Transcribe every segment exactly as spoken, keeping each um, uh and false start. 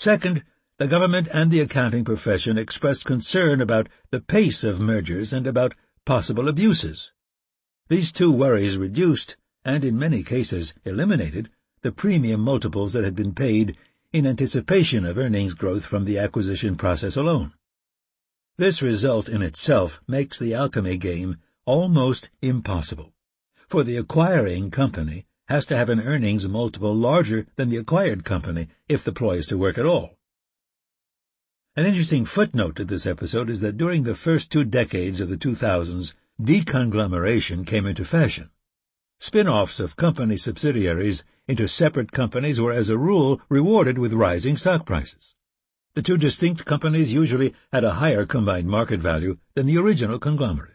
Second, the government and the accounting profession expressed concern about the pace of mergers and about possible abuses. These two worries reduced, and in many cases eliminated, the premium multiples that had been paid in anticipation of earnings growth from the acquisition process alone. This result in itself makes the alchemy game almost impossible, for the acquiring company has to have an earnings multiple larger than the acquired company if the ploy is to work at all. An interesting footnote to this episode is that during the first two decades of the two thousands, deconglomeration came into fashion. Spin-offs of company subsidiaries into separate companies were as a rule rewarded with rising stock prices. The two distinct companies usually had a higher combined market value than the original conglomerate.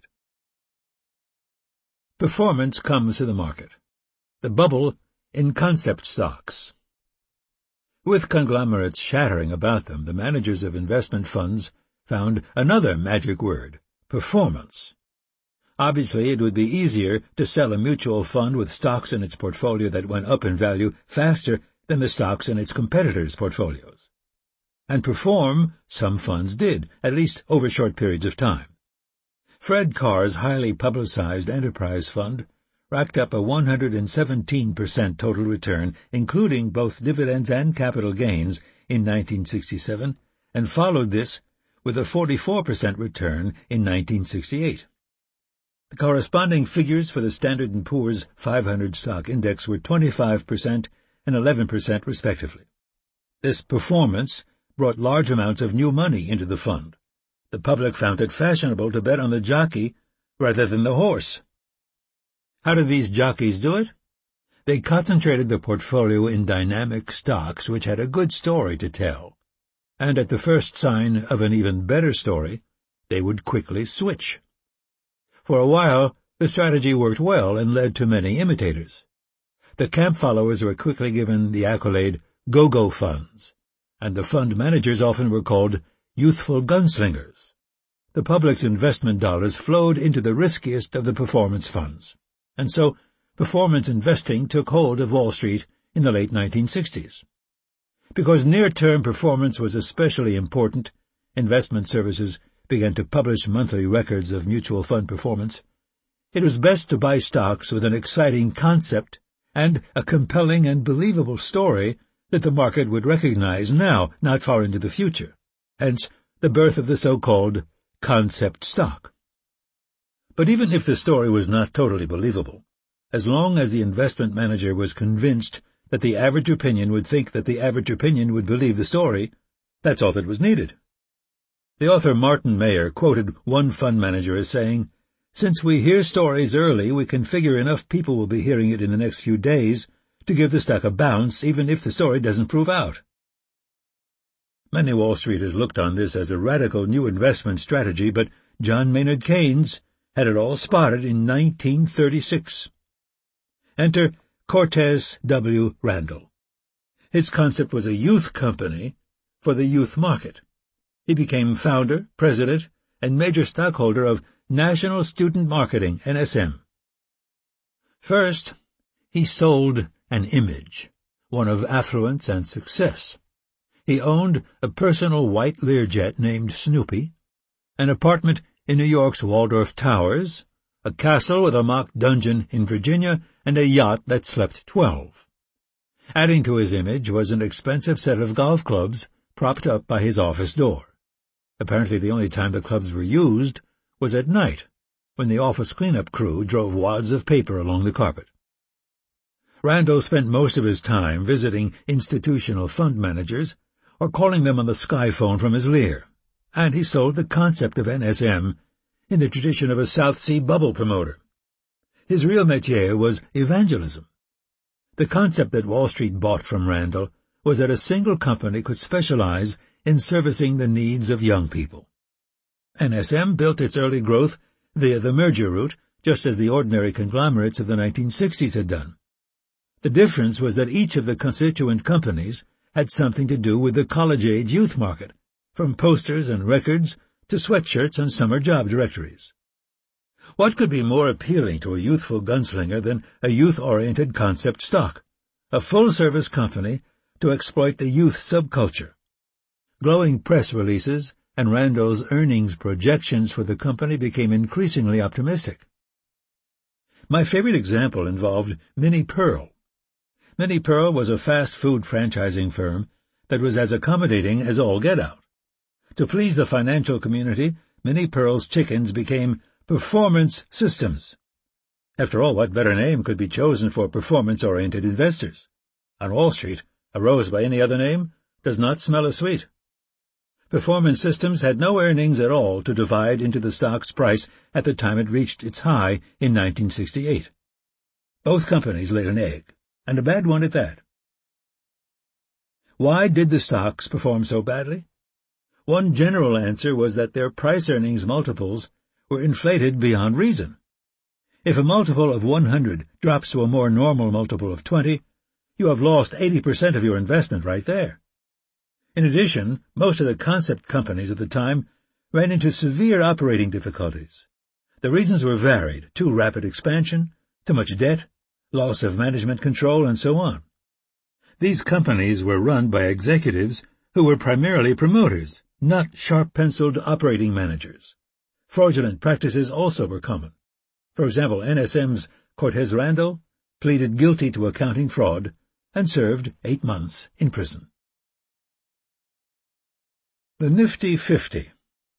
Performance comes to the market. The bubble in concept stocks. With conglomerates shattering about them, the managers of investment funds found another magic word: performance. Obviously, it would be easier to sell a mutual fund with stocks in its portfolio that went up in value faster than the stocks in its competitors' portfolios. And perform some funds did, at least over short periods of time. Fred Carr's highly publicized enterprise fund racked up a one hundred seventeen percent total return, including both dividends and capital gains, in nineteen sixty-seven, and followed this with a forty-four percent return in nineteen sixty-eight. The corresponding figures for the Standard and Poor's five hundred stock index were twenty-five percent and eleven percent respectively. This performance brought large amounts of new money into the fund. The public found it fashionable to bet on the jockey rather than the horse. How did these jockeys do it? They concentrated the portfolio in dynamic stocks which had a good story to tell, and at the first sign of an even better story, they would quickly switch. For a while, the strategy worked well and led to many imitators. The camp followers were quickly given the accolade go-go funds, and the fund managers often were called youthful gunslingers. The public's investment dollars flowed into the riskiest of the performance funds, and so performance investing took hold of Wall Street in the late nineteen sixties. Because near-term performance was especially important, investment services began to publish monthly records of mutual fund performance. It was best to buy stocks with an exciting concept and a compelling and believable story that the market would recognize now, not far into the future. Hence, the birth of the so-called concept stock. But even if the story was not totally believable, as long as the investment manager was convinced that the average opinion would think that the average opinion would believe the story, that's all that was needed. The author Martin Mayer quoted one fund manager as saying, "Since we hear stories early, we can figure enough people will be hearing it in the next few days to give the stock a bounce, even if the story doesn't prove out." Many Wall Streeters looked on this as a radical new investment strategy, but John Maynard Keynes had it all spotted in nineteen thirty-six. Enter Cortez W. Randall. His concept was a youth company for the youth market. He became founder, president, and major stockholder of National Student Marketing, N S M. First, he sold an image, one of affluence and success. He owned a personal white Learjet named Snoopy, an apartment in New York's Waldorf Towers, a castle with a mock dungeon in Virginia, and a yacht that slept twelve. Adding to his image was an expensive set of golf clubs propped up by his office door. Apparently the only time the clubs were used was at night, when the office cleanup crew drove wads of paper along the carpet. Randall spent most of his time visiting institutional fund managers or calling them on the skyphone from his lair, and he sold the concept of N S M in the tradition of a South Sea bubble promoter. His real métier was evangelism. The concept that Wall Street bought from Randall was that a single company could specialize in servicing the needs of young people. N S M built its early growth via the merger route, just as the ordinary conglomerates of the nineteen sixties had done. The difference was that each of the constituent companies had something to do with the college-age youth market, from posters and records to sweatshirts and summer job directories. What could be more appealing to a youthful gunslinger than a youth-oriented concept stock, a full-service company to exploit the youth subculture, Glowing press releases and Randall's earnings projections for the company became increasingly optimistic. My favorite example involved Minnie Pearl. Minnie Pearl was a fast food franchising firm that was as accommodating as all get-out. To please the financial community, Minnie Pearl's chickens became Performance Systems. After all, what better name could be chosen for performance-oriented investors? On Wall Street, a rose by any other name does not smell as sweet. Performance Systems had no earnings at all to divide into the stock's price at the time it reached its high in nineteen sixty-eight. Both companies laid an egg, and a bad one at that. Why did the stocks perform so badly? One general answer was that their price-earnings multiples were inflated beyond reason. If a multiple of one hundred drops to a more normal multiple of twenty, you have lost eighty percent of your investment right there. In addition, most of the concept companies at the time ran into severe operating difficulties. The reasons were varied: too rapid expansion, too much debt, loss of management control, and so on. These companies were run by executives who were primarily promoters, not sharp-penciled operating managers. Fraudulent practices also were common. For example, N S M's Cortez Randall pleaded guilty to accounting fraud and served eight months in prison. The Nifty Fifty.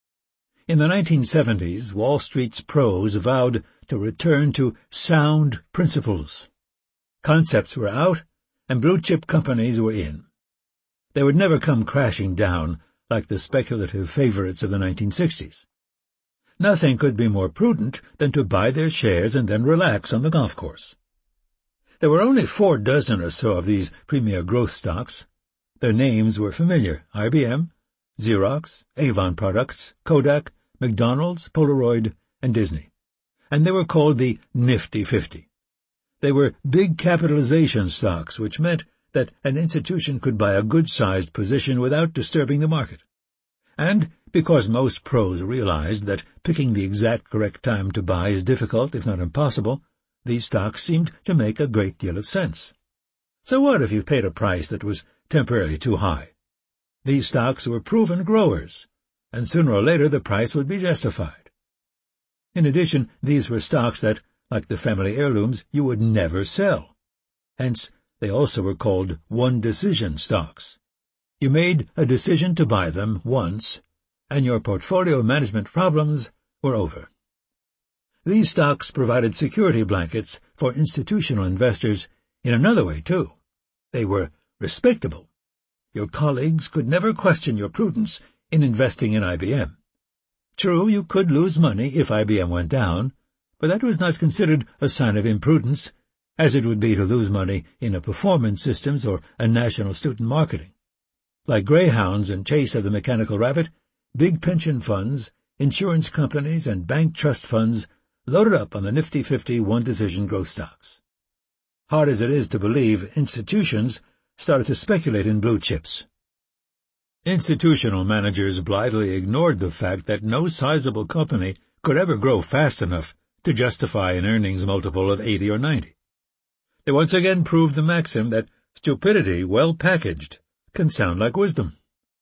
In the nineteen seventies, Wall Street's pros vowed to return to sound principles. Concepts were out, and blue-chip companies were in. They would never come crashing down like the speculative favorites of the nineteen sixties. Nothing could be more prudent than to buy their shares and then relax on the golf course. There were only four dozen or so of these premier growth stocks. Their names were familiar: I B M, Xerox, Avon Products, Kodak, McDonald's, Polaroid, and Disney. And they were called the Nifty Fifty. They were big capitalization stocks, which meant that an institution could buy a good-sized position without disturbing the market. And because most pros realized that picking the exact correct time to buy is difficult, if not impossible, these stocks seemed to make a great deal of sense. So what if you paid a price that was temporarily too high? These stocks were proven growers, and sooner or later the price would be justified. In addition, these were stocks that, like the family heirlooms, you would never sell. Hence, they also were called one-decision stocks. You made a decision to buy them once, and your portfolio management problems were over. These stocks provided security blankets for institutional investors in another way, too. They were respectable. Your colleagues could never question your prudence in investing in I B M. True, you could lose money if I B M went down, but that was not considered a sign of imprudence, as it would be to lose money in a Performance Systems or a National Student Marketing. Like greyhounds in chase of the mechanical rabbit, big pension funds, insurance companies, and bank trust funds loaded up on the Nifty Fifty one-decision growth stocks. Hard as it is to believe, institutions started to speculate in blue chips. Institutional managers blithely ignored the fact that no sizable company could ever grow fast enough to justify an earnings multiple of eighty or ninety. They once again proved the maxim that stupidity, well packaged, can sound like wisdom.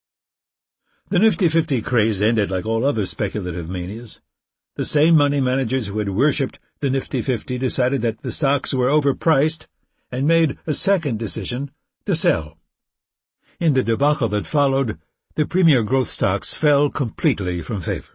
The Nifty Fifty craze ended like all other speculative manias. The same money managers who had worshipped the Nifty Fifty decided that the stocks were overpriced and made a second decision to sell. In the debacle that followed, the premier growth stocks fell completely from favor.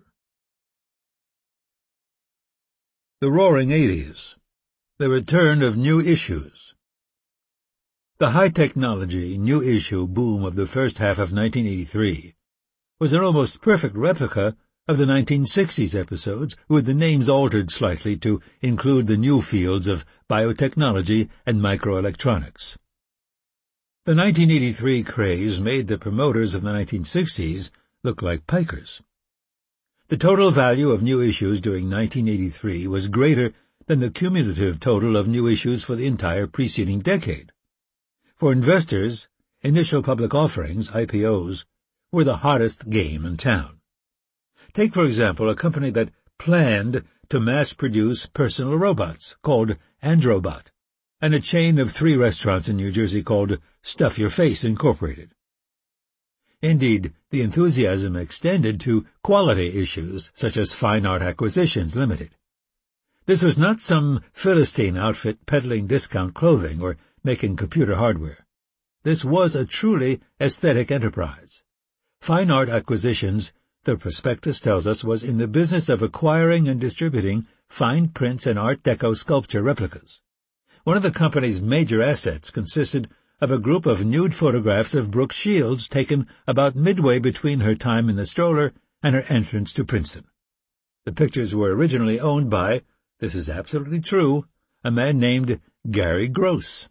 The Roaring Eighties. The return of new issues. The high-technology, new-issue boom of the first half of nineteen eighty-three was an almost perfect replica of the nineteen sixties episodes, with the names altered slightly to include the new fields of biotechnology and microelectronics. The nineteen eighty-three craze made the promoters of the nineteen sixties look like pikers. The total value of new issues during nineteen eighty-three was greater than the cumulative total of new issues for the entire preceding decade. For investors, initial public offerings, I P Os, were the hottest game in town. Take, for example, a company that planned to mass-produce personal robots, called Androbot, and a chain of three restaurants in New Jersey called Stuff Your Face Incorporated. Indeed, the enthusiasm extended to quality issues such as Fine Art Acquisitions Limited. This was not some Philistine outfit peddling discount clothing or making computer hardware. This was a truly aesthetic enterprise. Fine Art Acquisitions, the prospectus tells us, was in the business of acquiring and distributing fine prints and Art Deco sculpture replicas. One of the company's major assets consisted of a group of nude photographs of Brooke Shields taken about midway between her time in the stroller and her entrance to Princeton. The pictures were originally owned by, this is absolutely true, a man named Gary Gross.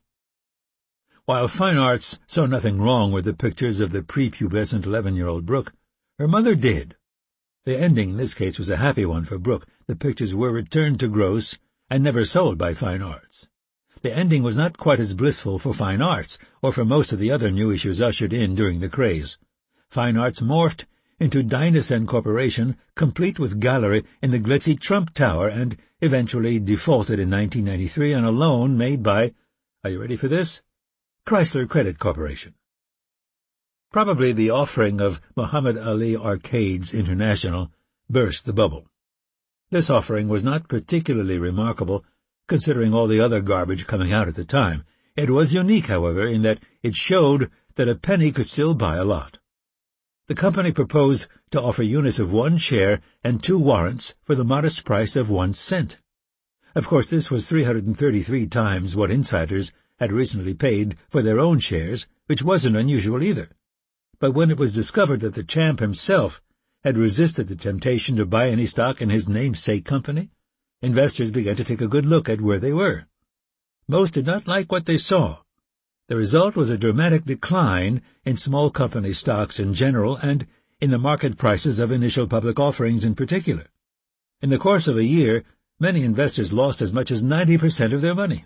While Fine Arts saw nothing wrong with the pictures of the prepubescent eleven-year-old Brooke, her mother did. The ending in this case was a happy one for Brooke. The pictures were returned to Gross and never sold by Fine Arts. The ending was not quite as blissful for Fine Arts, or for most of the other new issues ushered in during the craze. Fine Arts morphed into Dynasend Corporation, complete with gallery in the glitzy Trump Tower, and eventually defaulted in nineteen ninety-three on a loan made by, are you ready for this? Chrysler Credit Corporation. Probably the offering of Muhammad Ali Arcades International burst the bubble. This offering was not particularly remarkable, considering all the other garbage coming out at the time. It was unique, however, in that it showed that a penny could still buy a lot. The company proposed to offer units of one share and two warrants for the modest price of one cent. Of course, this was three hundred thirty-three times what insiders had recently paid for their own shares, which wasn't unusual either. But when it was discovered that the champ himself had resisted the temptation to buy any stock in his namesake company, investors began to take a good look at where they were. Most did not like what they saw. The result was a dramatic decline in small company stocks in general and in the market prices of initial public offerings in particular. In the course of a year, many investors lost as much as ninety percent of their money.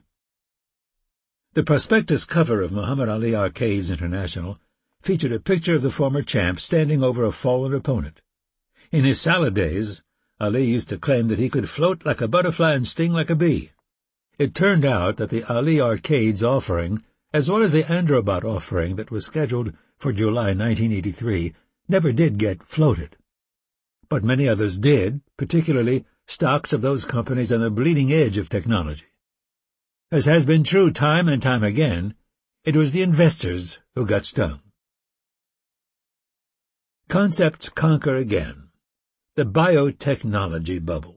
The prospectus cover of Muhammad Ali Arcades International featured a picture of the former champ standing over a fallen opponent. In his salad days, Ali used to claim that he could float like a butterfly and sting like a bee. It turned out that the Ali Arcades offering, as well as the Androbot offering that was scheduled for July nineteen eighty-three, never did get floated. But many others did, particularly stocks of those companies on the bleeding edge of technology. As has been true time and time again, it was the investors who got stung. Concepts conquer again. The biotechnology bubble.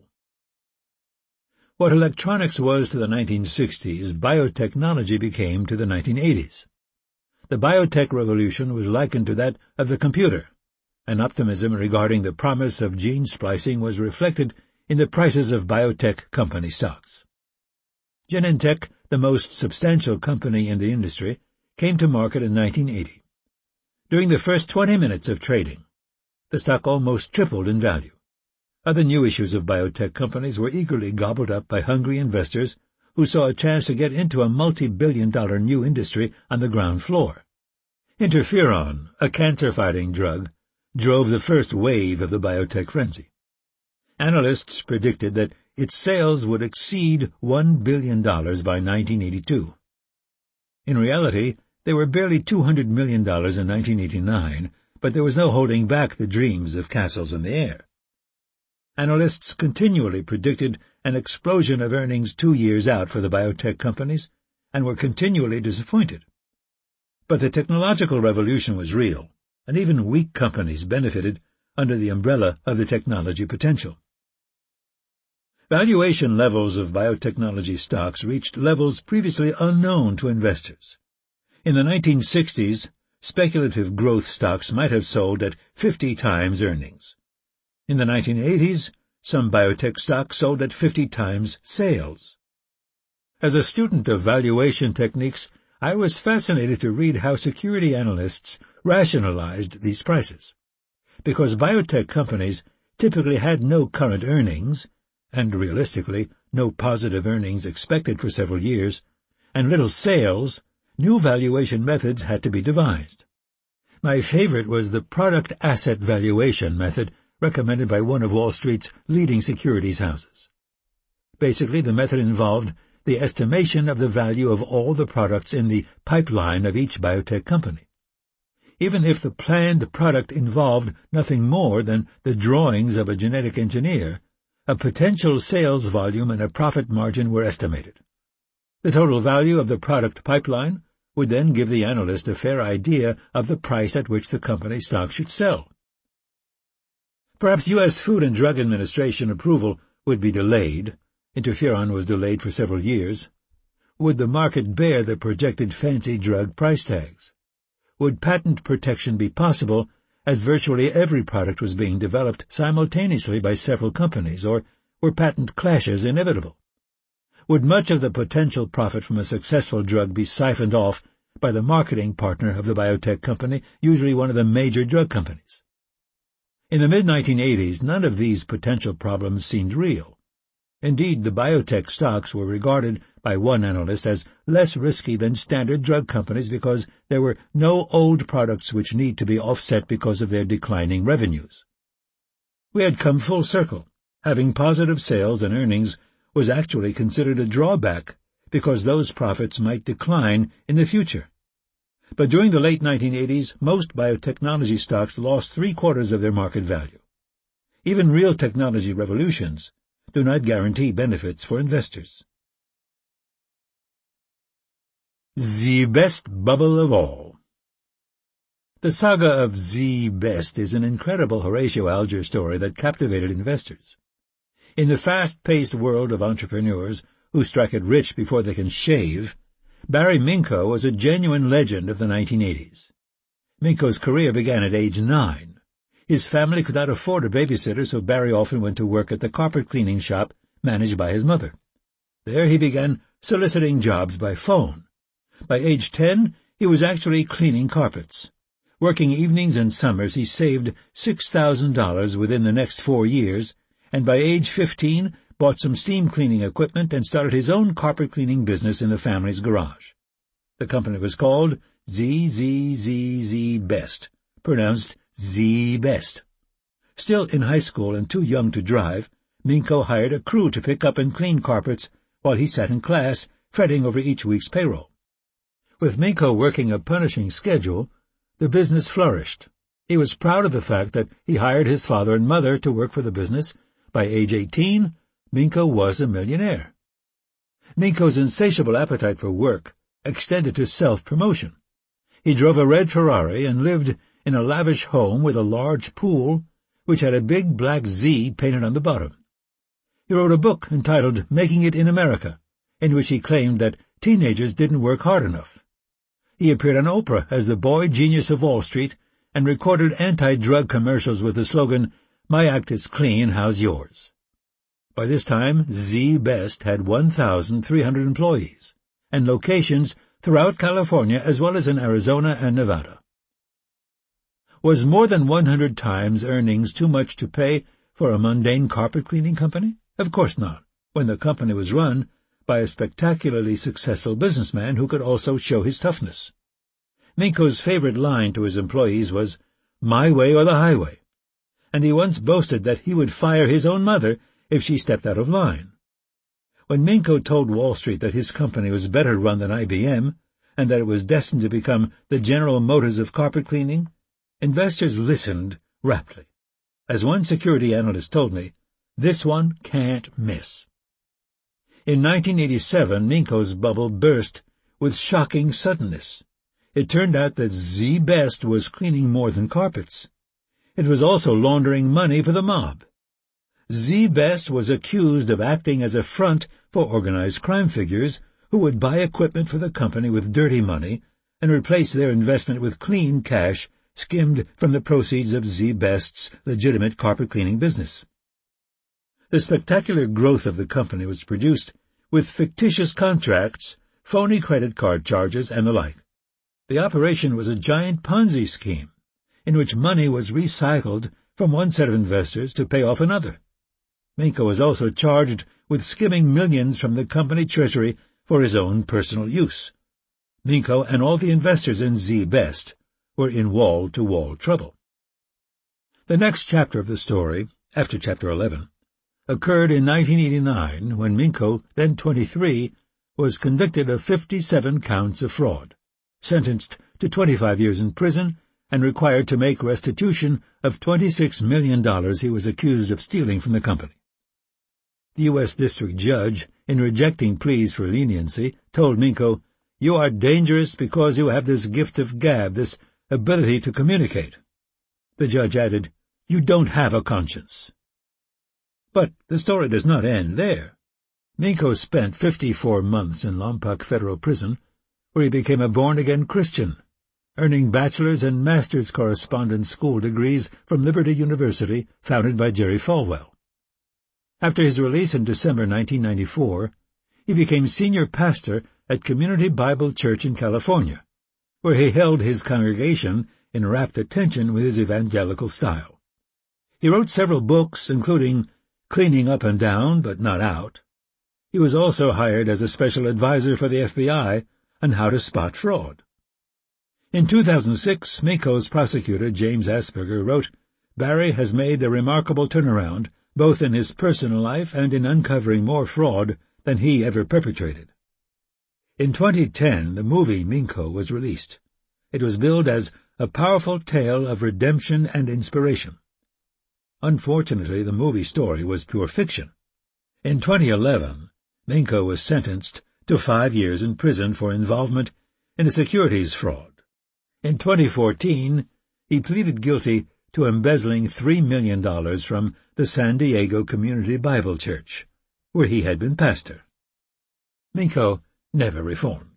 What electronics was to the nineteen sixties, biotechnology became to the nineteen eighties. The biotech revolution was likened to that of the computer, and optimism regarding the promise of gene splicing was reflected in the prices of biotech company stocks. Genentech, the most substantial company in the industry, came to market in nineteen eighty. During the first twenty minutes of trading, the stock almost tripled in value. Other new issues of biotech companies were eagerly gobbled up by hungry investors who saw a chance to get into a multi-billion dollar new industry on the ground floor. Interferon, a cancer-fighting drug, drove the first wave of the biotech frenzy. Analysts predicted that its sales would exceed one billion dollars by nineteen eighty-two. In reality, they were barely two hundred million dollars in nineteen eighty-nine, but there was no holding back the dreams of castles in the air. Analysts continually predicted an explosion of earnings two years out for the biotech companies, and were continually disappointed. But the technological revolution was real, and even weak companies benefited under the umbrella of the technology potential. Valuation levels of biotechnology stocks reached levels previously unknown to investors. In the nineteen sixties, speculative growth stocks might have sold at fifty times earnings. In the nineteen eighties, some biotech stocks sold at fifty times sales. As a student of valuation techniques, I was fascinated to read how security analysts rationalized these prices. Because biotech companies typically had no current earnings, and realistically no positive earnings expected for several years, and little sales, new valuation methods had to be devised. My favorite was the product asset valuation method recommended by one of Wall Street's leading securities houses. Basically, the method involved the estimation of the value of all the products in the pipeline of each biotech company. even if the planned product involved nothing more than the drawings of a genetic engineer, a potential sales volume and a profit margin were estimated. The total value of the product pipeline would then give the analyst a fair idea of the price at which the company stock should sell. Perhaps U S Food and Drug Administration approval would be delayed. Interferon was delayed for several years. Would the market bear the projected fancy drug price tags? Would patent protection be possible, as virtually every product was being developed simultaneously by several companies, or were patent clashes inevitable? Would much of the potential profit from a successful drug be siphoned off by the marketing partner of the biotech company, usually one of the major drug companies? In the mid nineteen eighties, none of these potential problems seemed real. Indeed, the biotech stocks were regarded by one analyst as less risky than standard drug companies because there were no old products which need to be offset because of their declining revenues. We had come full circle. Having positive sales and earnings was actually considered a drawback because those profits might decline in the future. But during the late nineteen eighties, most biotechnology stocks lost three-quarters of their market value. Even real technology revolutions do not guarantee benefits for investors. The best bubble of all. The saga of Z Best is an incredible Horatio Alger story that captivated investors. In the fast-paced world of entrepreneurs who strike it rich before they can shave, Barry Minko was a genuine legend of the nineteen eighties. Minko's career began at age nine. His family could not afford a babysitter, so Barry often went to work at the carpet-cleaning shop managed by his mother. There he began soliciting jobs by phone. By age ten, he was actually cleaning carpets. Working evenings and summers, he saved six thousand dollars within the next four years, and by age fifteen, bought some steam cleaning equipment and started his own carpet-cleaning business in the family's garage. The company was called Z Z Z Z Best, pronounced Z Best. Still in high school and too young to drive, Minko hired a crew to pick up and clean carpets while he sat in class, fretting over each week's payroll. With Minko working a punishing schedule, the business flourished. He was proud of the fact that he hired his father and mother to work for the business. By age eighteen, Minko was a millionaire. Minko's insatiable appetite for work extended to self-promotion. He drove a red Ferrari and lived in a lavish home with a large pool, which had a big black Z painted on the bottom. He wrote a book entitled Making It in America, in which he claimed that teenagers didn't work hard enough. He appeared on Oprah as the boy genius of Wall Street and recorded anti-drug commercials with the slogan, "My act is clean, how's yours?" By this time, Z Best had one thousand three hundred employees and locations throughout California as well as in Arizona and Nevada. Was more than one hundred times earnings too much to pay for a mundane carpet-cleaning company? Of course not, when the company was run by a spectacularly successful businessman who could also show his toughness. Minko's favorite line to his employees was, "My way or the highway," and he once boasted that he would fire his own mother if she stepped out of line. When Minko told Wall Street that his company was better run than I B M, and that it was destined to become the General Motors of carpet cleaning, investors listened raptly. As one security analyst told me, "This one can't miss." In nineteen eighty-seven, Minko's bubble burst with shocking suddenness. It turned out that Z Best was cleaning more than carpets. It was also laundering money for the mob. Z Best was accused of acting as a front for organized crime figures who would buy equipment for the company with dirty money and replace their investment with clean cash skimmed from the proceeds of Z Best's legitimate carpet-cleaning business. The spectacular growth of the company was produced with fictitious contracts, phony credit card charges, and the like. The operation was a giant Ponzi scheme, in which money was recycled from one set of investors to pay off another. Minko was also charged with skimming millions from the company treasury for his own personal use. Minko and all the investors in Z Best were in wall-to-wall trouble. The next chapter of the story, after Chapter eleven, occurred in nineteen eighty-nine when Minko, then twenty-three, was convicted of fifty-seven counts of fraud, sentenced to twenty-five years in prison, and required to make restitution of twenty-six million dollars he was accused of stealing from the company. The U S District Judge, in rejecting pleas for leniency, told Minko, "You are dangerous because you have this gift of gab, this ability to communicate." The judge added, "You don't have a conscience." But the story does not end there. Minko spent fifty-four months in Lompoc Federal Prison, where he became a born-again Christian, earning bachelor's and master's correspondence school degrees from Liberty University, founded by Jerry Falwell. After his release in December nineteen ninety-four, he became senior pastor at Community Bible Church in California, where he held his congregation in rapt attention with his evangelical style. He wrote several books, including Cleaning Up and Down, but Not Out. He was also hired as a special advisor for the F B I on how to spot fraud. In two thousand six, Minko's prosecutor, James Asperger, wrote, "Barry has made a remarkable turnaround, both in his personal life and in uncovering more fraud than he ever perpetrated." In twenty ten, the movie Minko was released. It was billed as a powerful tale of redemption and inspiration. Unfortunately, the movie story was pure fiction. In twenty eleven, Minko was sentenced to five years in prison for involvement in a securities fraud. In twenty fourteen, he pleaded guilty to embezzling three million dollars from the San Diego Community Bible Church, where he had been pastor. Minko never reformed.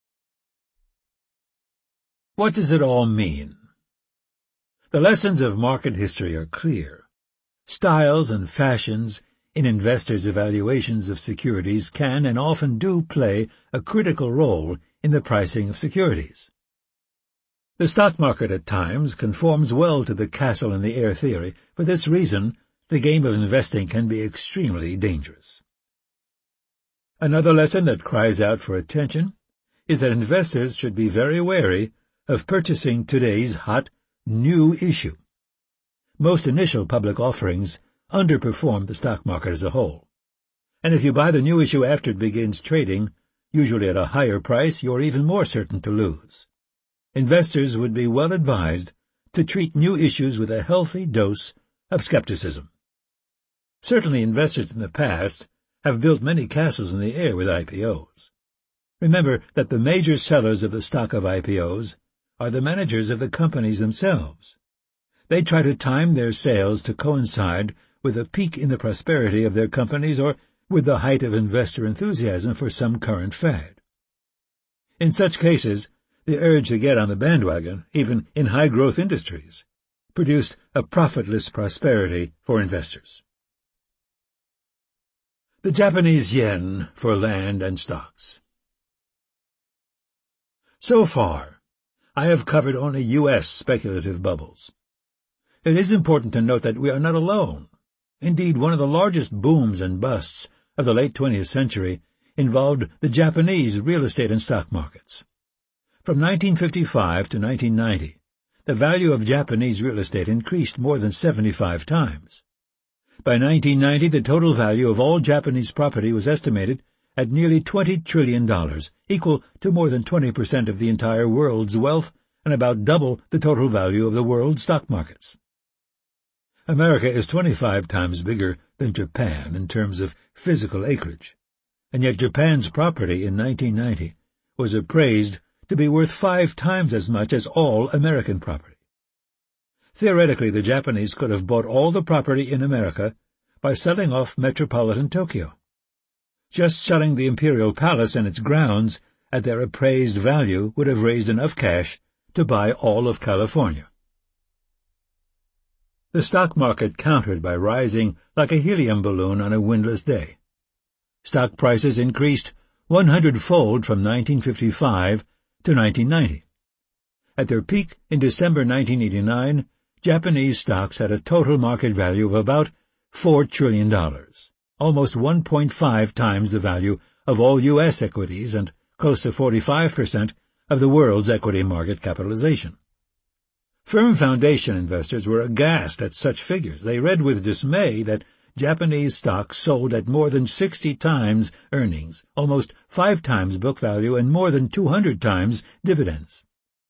What does it all mean? The lessons of market history are clear. Styles and fashions in investors' evaluations of securities can and often do play a critical role in the pricing of securities. The stock market at times conforms well to the castle-in-the-air theory. For this reason, the game of investing can be extremely dangerous. Another lesson that cries out for attention is that investors should be very wary of purchasing today's hot, new issue. Most initial public offerings underperform the stock market as a whole. And if you buy the new issue after it begins trading, usually at a higher price, you're even more certain to lose. Investors would be well advised to treat new issues with a healthy dose of skepticism. Certainly investors in the past have built many castles in the air with I P Os. Remember that the major sellers of the stock of I P Os are the managers of the companies themselves. They try to time their sales to coincide with a peak in the prosperity of their companies or with the height of investor enthusiasm for some current fad. In such cases, the urge to get on the bandwagon, even in high-growth industries, produced a profitless prosperity for investors. The Japanese yen for land and stocks. So far, I have covered only U S speculative bubbles. It is important to note that we are not alone. Indeed, one of the largest booms and busts of the late twentieth century involved the Japanese real estate and stock markets. From nineteen fifty-five to nineteen ninety, the value of Japanese real estate increased more than seventy-five times. By nineteen ninety, the total value of all Japanese property was estimated at nearly twenty trillion dollars, equal to more than twenty percent of the entire world's wealth and about double the total value of the world's stock markets. America is twenty-five times bigger than Japan in terms of physical acreage, and yet Japan's property in nineteen ninety was appraised to be worth five times as much as all American property. Theoretically, the Japanese could have bought all the property in America by selling off metropolitan Tokyo. Just selling the Imperial Palace and its grounds at their appraised value would have raised enough cash to buy all of California. The stock market countered by rising like a helium balloon on a windless day. Stock prices increased one hundred-fold from nineteen fifty-five to nineteen ninety. At their peak in December nineteen eighty-nine, Japanese stocks had a total market value of about four trillion dollars, almost one point five times the value of all U S equities and close to forty-five percent of the world's equity market capitalization. Firm foundation investors were aghast at such figures. They read with dismay that Japanese stocks sold at more than sixty times earnings, almost five times book value, and more than two hundred times dividends.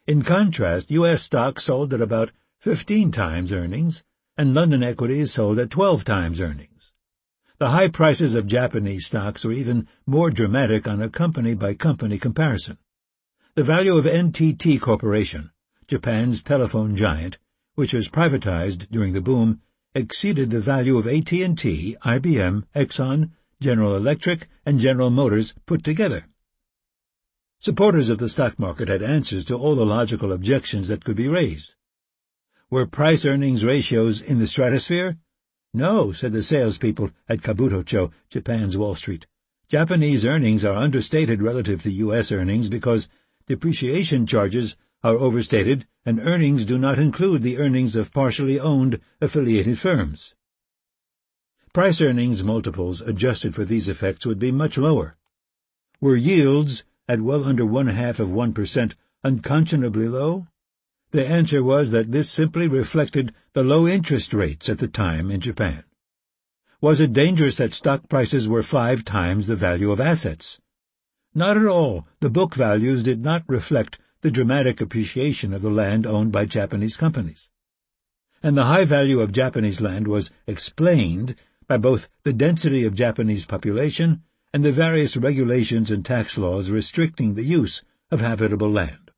In contrast, U S stocks sold at about fifteen times earnings, and London equities sold at twelve times earnings. The high prices of Japanese stocks were even more dramatic on a company-by-company comparison. The value of N T T Corporation, Japan's telephone giant, which was privatized during the boom, exceeded the value of A T and T, I B M, Exxon, General Electric, and General Motors put together. Supporters of the stock market had answers to all the logical objections that could be raised. Were price-earnings ratios in the stratosphere? No, said the salespeople at Kabutocho, Japan's Wall Street. Japanese earnings are understated relative to U S earnings because depreciation charges are overstated and earnings do not include the earnings of partially owned affiliated firms. Price-earnings multiples adjusted for these effects would be much lower. Were yields at well under one-half of one percent unconscionably low? The answer was that this simply reflected the low interest rates at the time in Japan. Was it dangerous that stock prices were five times the value of assets? Not at all. The book values did not reflect the dramatic appreciation of the land owned by Japanese companies. And the high value of Japanese land was explained by both the density of Japanese population and the various regulations and tax laws restricting the use of habitable land.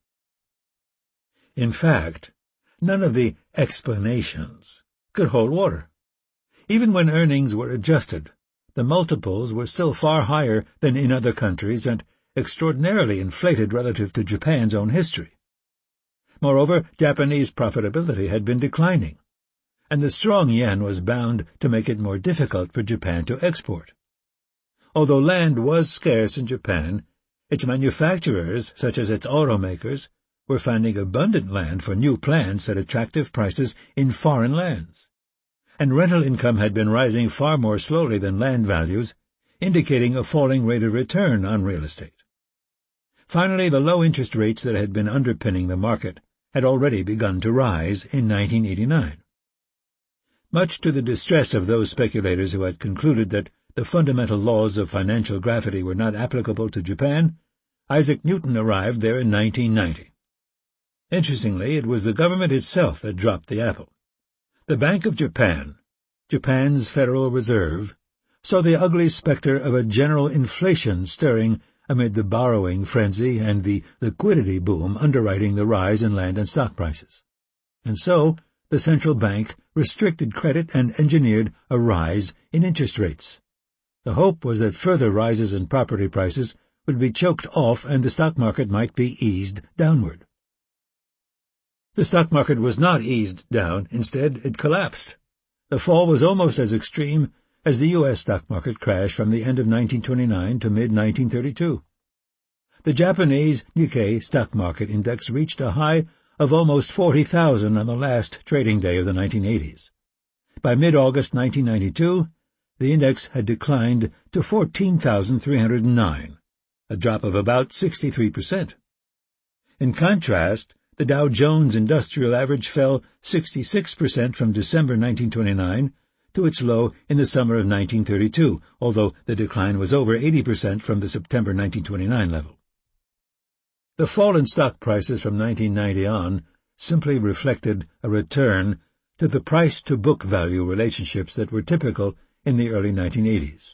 In fact, none of the explanations could hold water. Even when earnings were adjusted, the multiples were still far higher than in other countries and extraordinarily inflated relative to Japan's own history. Moreover, Japanese profitability had been declining, and the strong yen was bound to make it more difficult for Japan to export. Although land was scarce in Japan, its manufacturers, such as its automakers, were finding abundant land for new plants at attractive prices in foreign lands. And rental income had been rising far more slowly than land values, indicating a falling rate of return on real estate. Finally, the low interest rates that had been underpinning the market had already begun to rise in nineteen eighty-nine. Much to the distress of those speculators who had concluded that the fundamental laws of financial gravity were not applicable to Japan, Isaac Newton arrived there in nineteen ninety. Interestingly, it was the government itself that dropped the apple. The Bank of Japan, Japan's Federal Reserve, saw the ugly specter of a general inflation stirring amid the borrowing frenzy and the liquidity boom underwriting the rise in land and stock prices. And so, the central bank restricted credit and engineered a rise in interest rates. The hope was that further rises in property prices would be choked off and the stock market might be eased downward. The stock market was not eased down. Instead, it collapsed. The fall was almost as extreme as the U S stock market crash from the end of nineteen twenty-nine to mid nineteen thirty-two. The Japanese Nikkei stock market index reached a high of almost forty thousand on the last trading day of the nineteen eighties. By mid-August nineteen ninety-two, the index had declined to fourteen thousand three hundred nine, a drop of about sixty-three percent. In contrast, the Dow Jones Industrial Average fell sixty-six percent from December nineteen twenty-nine to its low in the summer of nineteen thirty-two, although the decline was over eighty percent from the September nineteen twenty-nine level. The fall in stock prices from nineteen ninety on simply reflected a return to the price-to-book value relationships that were typical in the early nineteen eighties.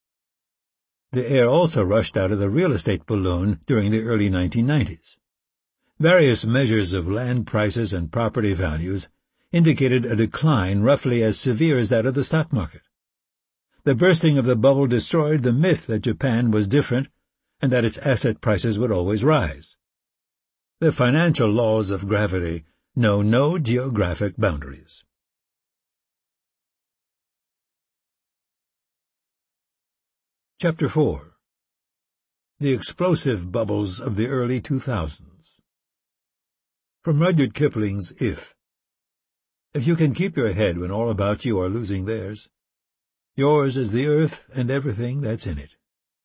The air also rushed out of the real estate balloon during the early nineteen nineties. Various measures of land prices and property values indicated a decline roughly as severe as that of the stock market. The bursting of the bubble destroyed the myth that Japan was different and that its asset prices would always rise. The financial laws of gravity know no geographic boundaries. Chapter four. The Explosive Bubbles of the Early two thousands. From Rudyard Kipling's If. If you can keep your head when all about you are losing theirs, yours is the earth and everything that's in it.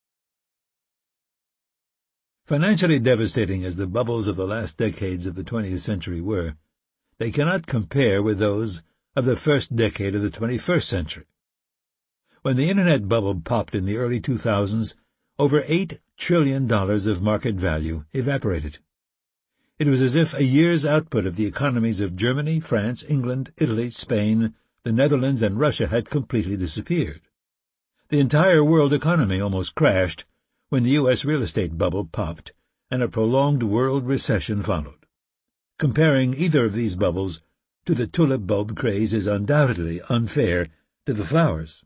Financially devastating as the bubbles of the last decades of the twentieth century were, they cannot compare with those of the first decade of the twenty-first century. When the Internet bubble popped in the early two thousands, over eight trillion dollars of market value evaporated. It was as if a year's output of the economies of Germany, France, England, Italy, Spain, the Netherlands, and Russia had completely disappeared. The entire world economy almost crashed when the U S real estate bubble popped and a prolonged world recession followed. Comparing either of these bubbles to the tulip bulb craze is undoubtedly unfair to the flowers.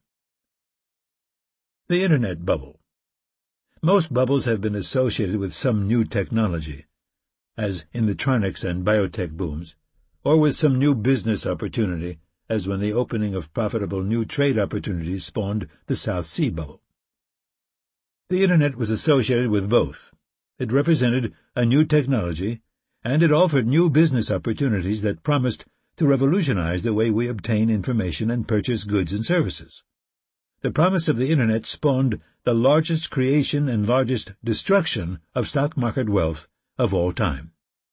The Internet bubble. Most bubbles have been associated with some new technology, as in the tronics and biotech booms, or with some new business opportunity, as when the opening of profitable new trade opportunities spawned the South Sea bubble. The Internet was associated with both. It represented a new technology, and it offered new business opportunities that promised to revolutionize the way we obtain information and purchase goods and services. The promise of the Internet spawned the largest creation and largest destruction of stock market wealth of all time.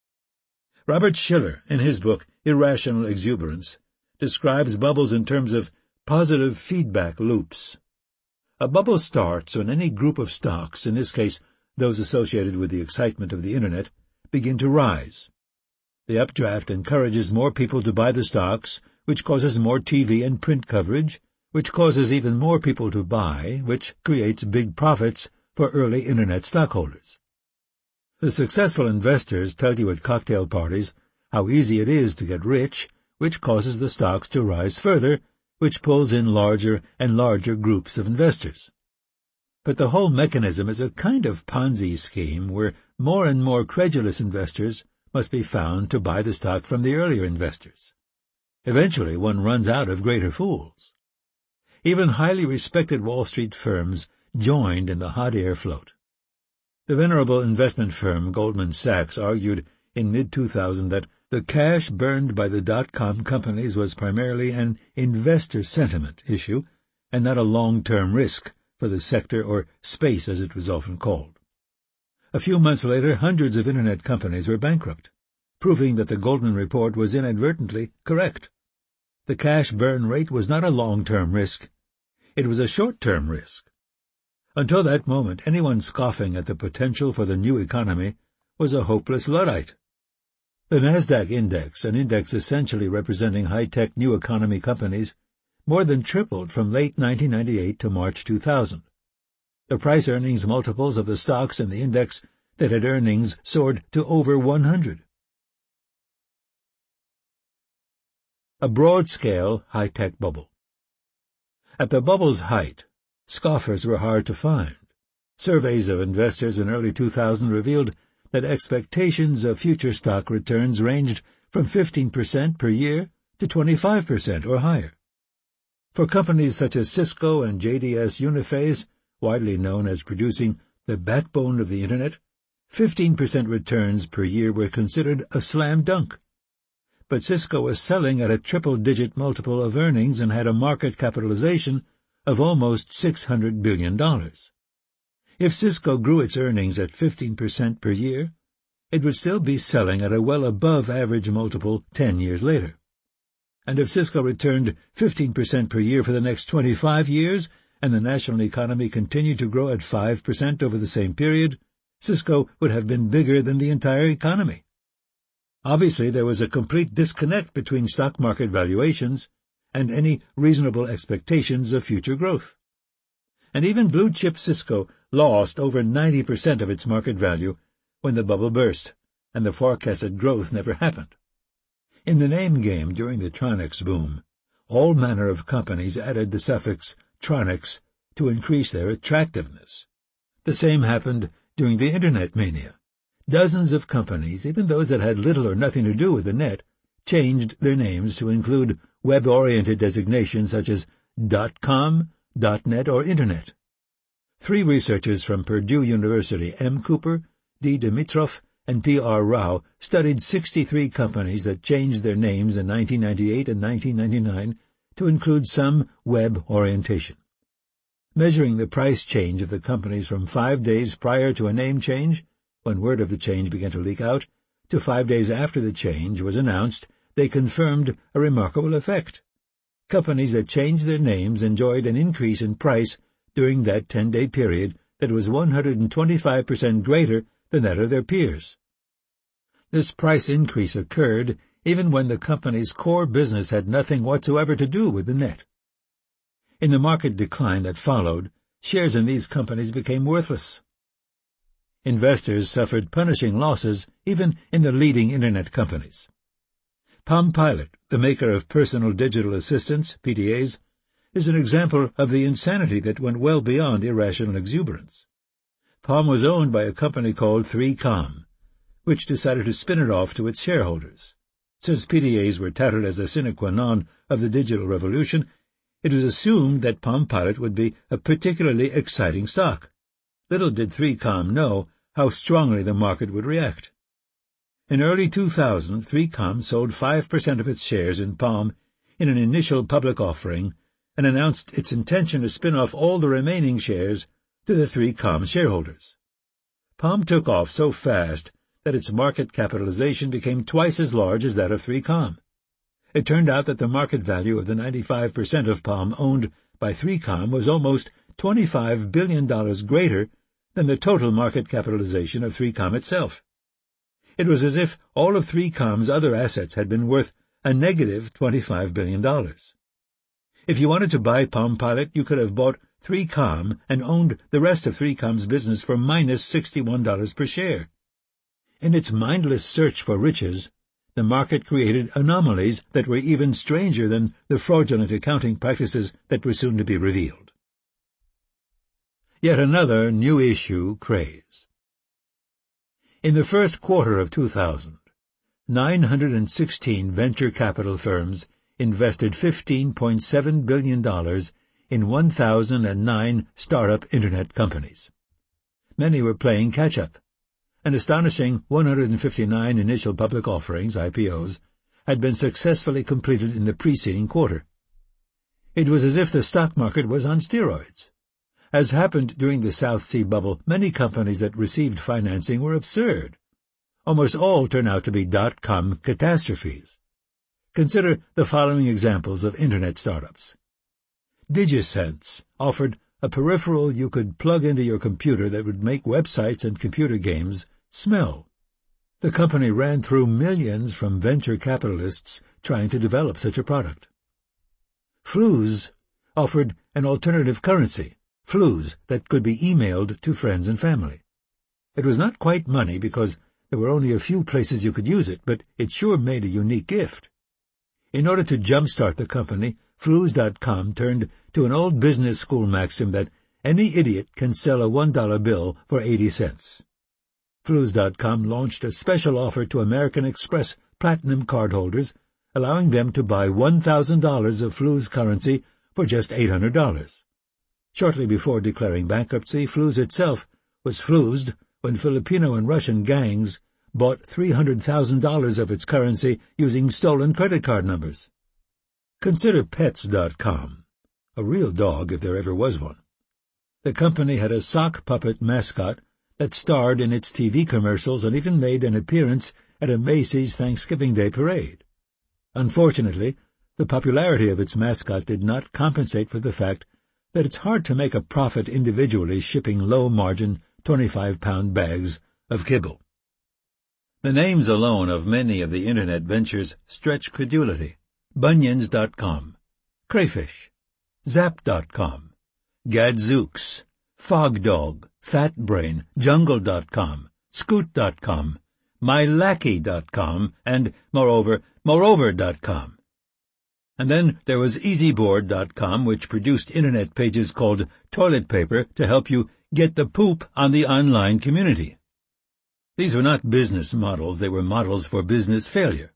Robert Shiller, in his book Irrational Exuberance, describes bubbles in terms of positive feedback loops. A bubble starts when any group of stocks, in this case those associated with the excitement of the Internet, begin to rise. The updraft encourages more people to buy the stocks, which causes more T V and print coverage, which causes even more people to buy, which creates big profits for early Internet stockholders. The successful investors tell you at cocktail parties how easy it is to get rich, which causes the stocks to rise further, which pulls in larger and larger groups of investors. But the whole mechanism is a kind of Ponzi scheme where more and more credulous investors must be found to buy the stock from the earlier investors. Eventually one runs out of greater fools. Even highly respected Wall Street firms joined in the hot air float. The venerable investment firm Goldman Sachs argued in mid two thousand that the cash burned by the dot-com companies was primarily an investor sentiment issue and not a long-term risk for the sector, or space as it was often called. A few months later, hundreds of Internet companies were bankrupt, proving that the Goldman report was inadvertently correct. The cash burn rate was not a long-term risk. It was a short-term risk. Until that moment, anyone scoffing at the potential for the new economy was a hopeless Luddite. The Nasdaq index, an index essentially representing high-tech new economy companies, more than tripled from late nineteen ninety-eight to March two thousand. The price-earnings multiples of the stocks in the index that had earnings soared to over one hundred. A broad-scale high-tech bubble. At the bubble's height, scoffers were hard to find. Surveys of investors in early two thousand revealed that expectations of future stock returns ranged from fifteen percent per year to twenty-five percent or higher. For companies such as Cisco and J D S Uniphase, widely known as producing the backbone of the Internet, fifteen percent returns per year were considered a slam dunk. But Cisco was selling at a triple-digit multiple of earnings and had a market capitalization of almost six hundred billion dollars. If Cisco grew its earnings at fifteen percent per year, it would still be selling at a well above average multiple ten years later. And if Cisco returned fifteen percent per year for the next twenty-five years, and the national economy continued to grow at five percent over the same period, Cisco would have been bigger than the entire economy. Obviously, there was a complete disconnect between stock market valuations and any reasonable expectations of future growth. And even blue-chip Cisco lost over ninety percent of its market value when the bubble burst, and the forecasted growth never happened. In the name game during the tronics boom, all manner of companies added the suffix tronics to increase their attractiveness. The same happened during the Internet mania. Dozens of companies, even those that had little or nothing to do with the net, changed their names to include web-oriented designations such as .com, .net, or Internet. Three researchers from Purdue University, M. Cooper, D. Dimitrov, and P. R. Rao, studied sixty-three companies that changed their names in nineteen ninety-eight and nineteen ninety-nine to include some web orientation. Measuring the price change of the companies from five days prior to a name change, when word of the change began to leak out, to five days after the change was announced, they confirmed a remarkable effect. Companies that changed their names enjoyed an increase in price during that ten-day period that was one hundred twenty-five percent greater than that of their peers. This price increase occurred even when the company's core business had nothing whatsoever to do with the net. In the market decline that followed, shares in these companies became worthless. Investors suffered punishing losses even in the leading Internet companies. Palm Pilot, the maker of personal digital assistants, P D As, is an example of the insanity that went well beyond irrational exuberance. Palm was owned by a company called three com, which decided to spin it off to its shareholders. Since P D As were touted as a sine qua non of the digital revolution, it was assumed that Palm Pilot would be a particularly exciting stock. Little did three com know how strongly the market would react. In early two thousand, three com sold five percent of its shares in Palm in an initial public offering and announced its intention to spin off all the remaining shares to the three com shareholders. Palm took off so fast that its market capitalization became twice as large as that of three com. It turned out that the market value of the ninety-five percent of Palm owned by three com was almost twenty-five billion dollars greater than the total market capitalization of three com itself. It was as if all of three com's other assets had been worth a negative twenty-five billion dollars. If you wanted to buy Palm Pilot, you could have bought three com and owned the rest of three com's business for minus sixty-one dollars per share. In its mindless search for riches, the market created anomalies that were even stranger than the fraudulent accounting practices that were soon to be revealed. Yet another new issue craze. In the first quarter of two thousand, nine hundred sixteen venture capital firms invested fifteen point seven billion dollars in one thousand nine startup Internet companies. Many were playing catch-up. An astonishing one hundred fifty-nine initial public offerings, I P Os, had been successfully completed in the preceding quarter. It was as if the stock market was on steroids. As happened during the South Sea bubble, many companies that received financing were absurd. Almost all turned out to be dot-com catastrophes. Consider the following examples of Internet startups. DigiSense offered a peripheral you could plug into your computer that would make websites and computer games smell. The company ran through millions from venture capitalists trying to develop such a product. Flues offered an alternative currency, Flues, that could be emailed to friends and family. It was not quite money because there were only a few places you could use it, but it sure made a unique gift. In order to jumpstart the company, Flues dot com turned to an old business school maxim that any idiot can sell a one dollar bill for eighty cents. Flues dot com launched a special offer to American Express Platinum cardholders, allowing them to buy one thousand dollars of Flues currency for just eight hundred dollars. Shortly before declaring bankruptcy, Flues itself was flused when Filipino and Russian gangs bought three hundred thousand dollars of its currency using stolen credit card numbers. Consider Pets dot com, a real dog if there ever was one. The company had a sock puppet mascot that starred in its T V commercials and even made an appearance at a Macy's Thanksgiving Day parade. Unfortunately, the popularity of its mascot did not compensate for the fact that it's hard to make a profit individually shipping low-margin twenty-five pound bags of kibble. The names alone of many of the Internet ventures stretch credulity. Bunions dot com, Crayfish, Zap dot com, Gadzooks, Fogdog, Fatbrain, Jungle dot com, Scoot dot com, MyLackey dot com, and, moreover, Moreover dot com. And then there was EasyBoard dot com, which produced Internet pages called Toilet Paper to help you get the poop on the online community. These were not business models, they were models for business failure.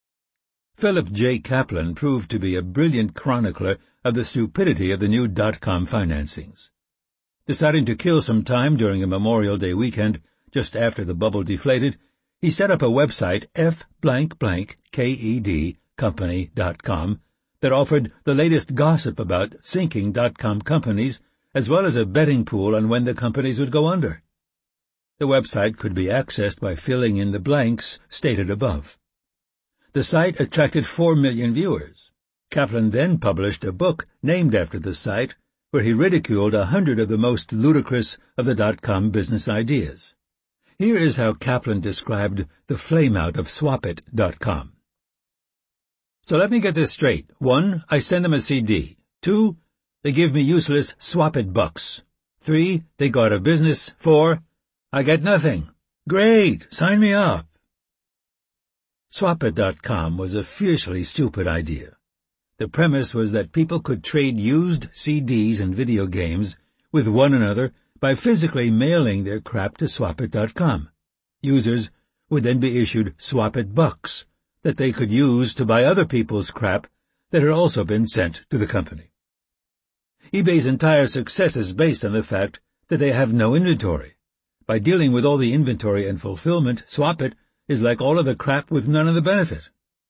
Philip J. Kaplan proved to be a brilliant chronicler of the stupidity of the new dot-com financings. Deciding to kill some time during a Memorial Day weekend, just after the bubble deflated, he set up a website, F blank blank K E D company dot com, that offered the latest gossip about sinking dot-com companies, as well as a betting pool on when the companies would go under. The website could be accessed by filling in the blanks stated above. The site attracted four million viewers. Kaplan then published a book named after the site, where he ridiculed a hundred of the most ludicrous of the dot-com business ideas. Here is how Kaplan described the flameout of Swap It dot com. So let me get this straight. One, I send them a C D. Two, they give me useless Swap It bucks. Three, they go out of business. Four, I get nothing. Great, sign me up. Swap It dot com was a fiercely stupid idea. The premise was that people could trade used C Ds and video games with one another by physically mailing their crap to Swap It dot com. Users would then be issued Swap It bucks that they could use to buy other people's crap that had also been sent to the company. eBay's entire success is based on the fact that they have no inventory. By dealing with all the inventory and fulfillment, SwapIt is like all of the crap with none of the benefit.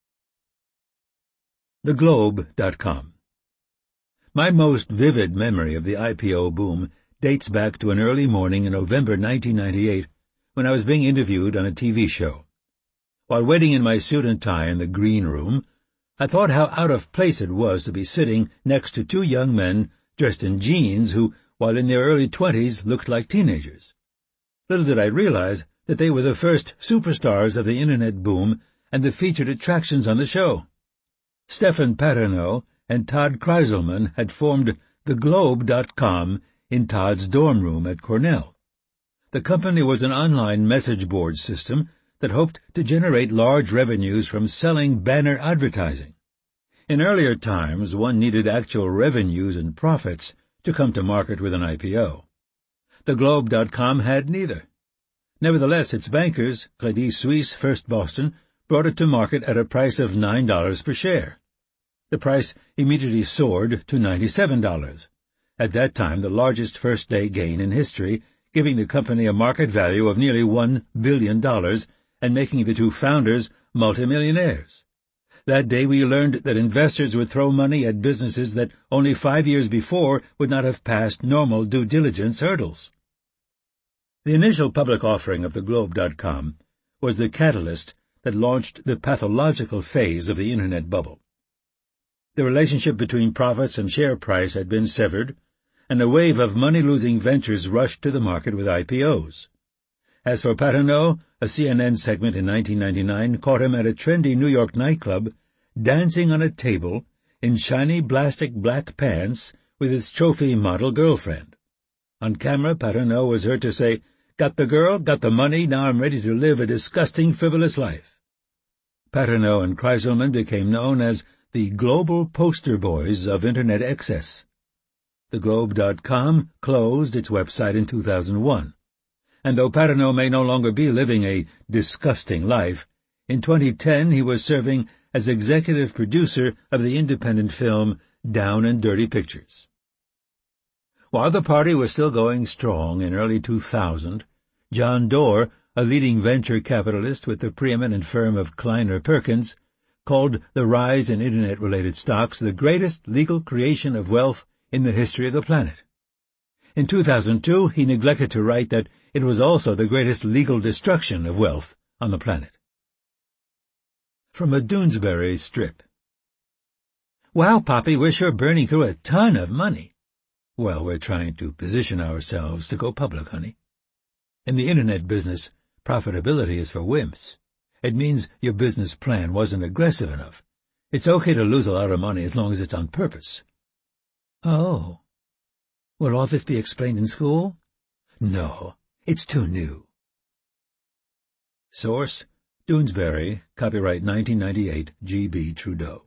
The Globe dot com. My most vivid memory of the I P O boom dates back to an early morning in November nineteen ninety-eight when I was being interviewed on a T V show. While waiting in my suit and tie in the green room, I thought how out of place it was to be sitting next to two young men dressed in jeans who, while in their early twenties, looked like teenagers. Little did I realize that they were the first superstars of the Internet boom and the featured attractions on the show. Stefan Paterno and Todd Kreiselman had formed The Globe dot com in Todd's dorm room at Cornell. The company was an online message board system that hoped to generate large revenues from selling banner advertising. In earlier times, one needed actual revenues and profits to come to market with an I P O. The Globe dot com had neither. Nevertheless, its bankers, Credit Suisse First Boston, brought it to market at a price of nine dollars per share. The price immediately soared to ninety-seven dollars, at that time the largest first-day gain in history, giving the company a market value of nearly one billion dollars and making the two founders multimillionaires. That day we learned that investors would throw money at businesses that only five years before would not have passed normal due diligence hurdles. The initial public offering of the Globe dot com was the catalyst that launched the pathological phase of the Internet bubble. The relationship between profits and share price had been severed, and a wave of money-losing ventures rushed to the market with I P Os. As for Paterno, a C N N segment in nineteen ninety-nine caught him at a trendy New York nightclub, dancing on a table in shiny plastic black pants with his trophy model girlfriend. On camera, Paterno was heard to say, "Got the girl, got the money, now I'm ready to live a disgusting, frivolous life." Paterno and Kreiselman became known as the global poster boys of Internet excess. The Globe dot com closed its website in two thousand one. And though Paterno may no longer be living a disgusting life, in twenty ten he was serving as executive producer of the independent film Down and Dirty Pictures. While the party was still going strong in early two thousand, John Doerr, a leading venture capitalist with the preeminent firm of Kleiner Perkins, called the rise in Internet-related stocks the greatest legal creation of wealth in the history of the planet. In two thousand two, he neglected to write that it was also the greatest legal destruction of wealth on the planet. From a Doonesbury strip. Wow, Poppy, we're sure burning through a ton of money. Well, we're trying to position ourselves to go public, honey. In the Internet business, profitability is for wimps. It means your business plan wasn't aggressive enough. It's okay to lose a lot of money as long as it's on purpose. Oh. Will all this be explained in school? No, it's too new. Source, Doonesbury, copyright nineteen ninety-eight, G B Trudeau.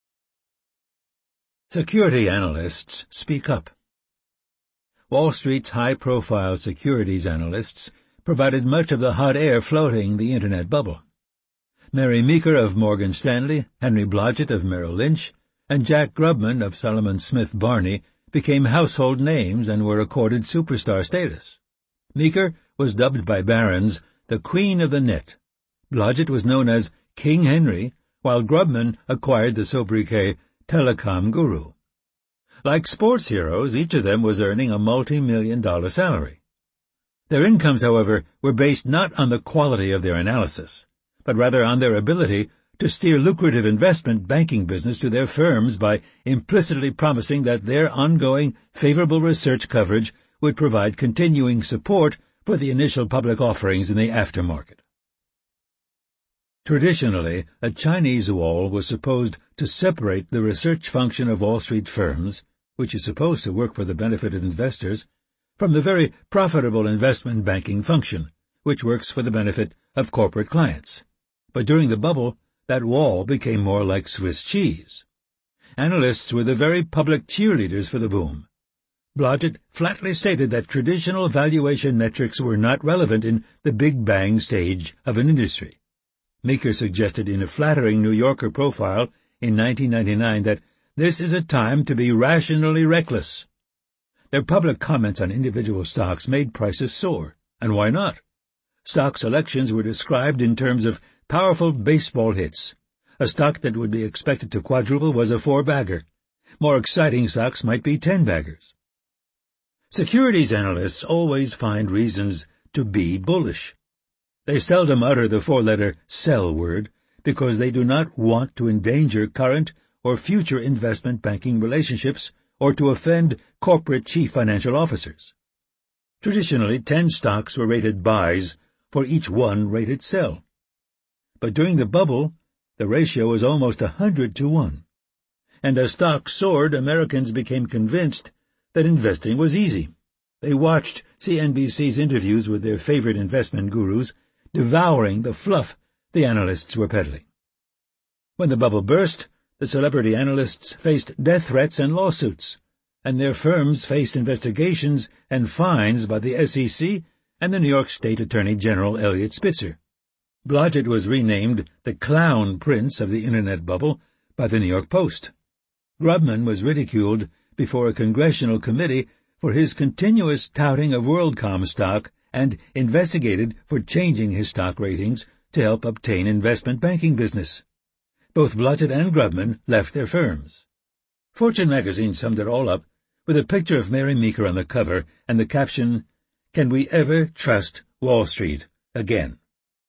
Security analysts speak up. Wall Street's high-profile securities analysts provided much of the hot air floating the Internet bubble. Mary Meeker of Morgan Stanley, Henry Blodgett of Merrill Lynch, and Jack Grubman of Solomon Smith Barney became household names and were accorded superstar status. Meeker was dubbed by barons the Queen of the Net. Blodgett was known as King Henry, while Grubman acquired the sobriquet Telecom Guru. Like sports heroes, each of them was earning a multi-million dollar salary. Their incomes, however, were based not on the quality of their analysis, but rather on their ability to steer lucrative investment banking business to their firms by implicitly promising that their ongoing favorable research coverage would provide continuing support for the initial public offerings in the aftermarket. Traditionally, a Chinese wall was supposed to separate the research function of Wall Street firms, which is supposed to work for the benefit of investors, from the very profitable investment banking function, which works for the benefit of corporate clients. But during the bubble, that wall became more like Swiss cheese. Analysts were the very public cheerleaders for the boom. Blodgett flatly stated that traditional valuation metrics were not relevant in the Big Bang stage of an industry. Meeker suggested in a flattering New Yorker profile in nineteen ninety-nine that this is a time to be rationally reckless. Their public comments on individual stocks made prices soar, and why not? Stock selections were described in terms of powerful baseball hits. A stock that would be expected to quadruple was a four-bagger. More exciting stocks might be ten-baggers. Securities analysts always find reasons to be bullish. They seldom utter the four-letter sell word because they do not want to endanger current or future investment banking relationships or to offend corporate chief financial officers. Traditionally, ten stocks were rated buys for each one rated sell. But during the bubble, the ratio was almost a hundred to one. And as stocks soared, Americans became convinced that investing was easy. They watched C N B C's interviews with their favorite investment gurus, devouring the fluff the analysts were peddling. When the bubble burst, the celebrity analysts faced death threats and lawsuits, and their firms faced investigations and fines by the S E C and the New York State Attorney General Eliot Spitzer. Blodgett was renamed the Clown Prince of the Internet bubble by the New York Post. Grubman was ridiculed before a congressional committee for his continuous touting of WorldCom stock and investigated for changing his stock ratings to help obtain investment banking business. Both Blodgett and Grubman left their firms. Fortune magazine summed it all up with a picture of Mary Meeker on the cover and the caption, "Can we ever trust Wall Street again?"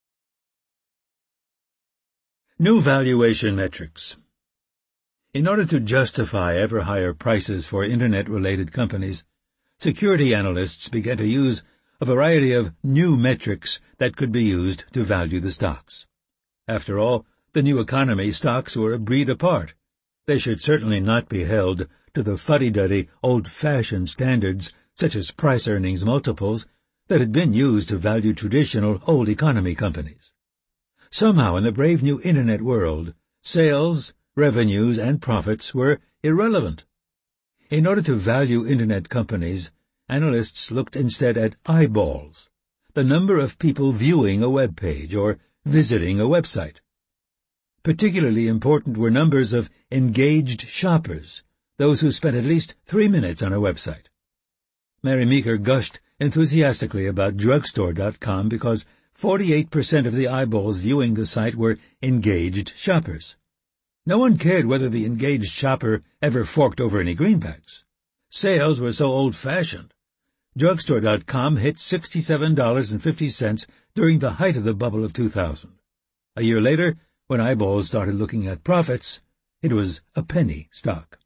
New valuation metrics. In order to justify ever higher prices for Internet-related companies, security analysts began to use a variety of new metrics that could be used to value the stocks. After all, the new economy stocks were a breed apart. They should certainly not be held to the fuddy-duddy, old-fashioned standards, such as price-earnings multiples, that had been used to value traditional old economy companies. Somehow, in the brave new Internet world, sales, revenues, and profits were irrelevant. In order to value Internet companies, analysts looked instead at eyeballs, the number of people viewing a web page or visiting a website. Particularly important were numbers of engaged shoppers, those who spent at least three minutes on a website. Mary Meeker gushed enthusiastically about drugstore dot com because forty-eight percent of the eyeballs viewing the site were engaged shoppers. No one cared whether the engaged shopper ever forked over any greenbacks. Sales were so old-fashioned. drugstore dot com hit sixty-seven dollars and fifty cents during the height of the bubble of two thousand. A year later, when eyeballs started looking at profits, it was a penny stock.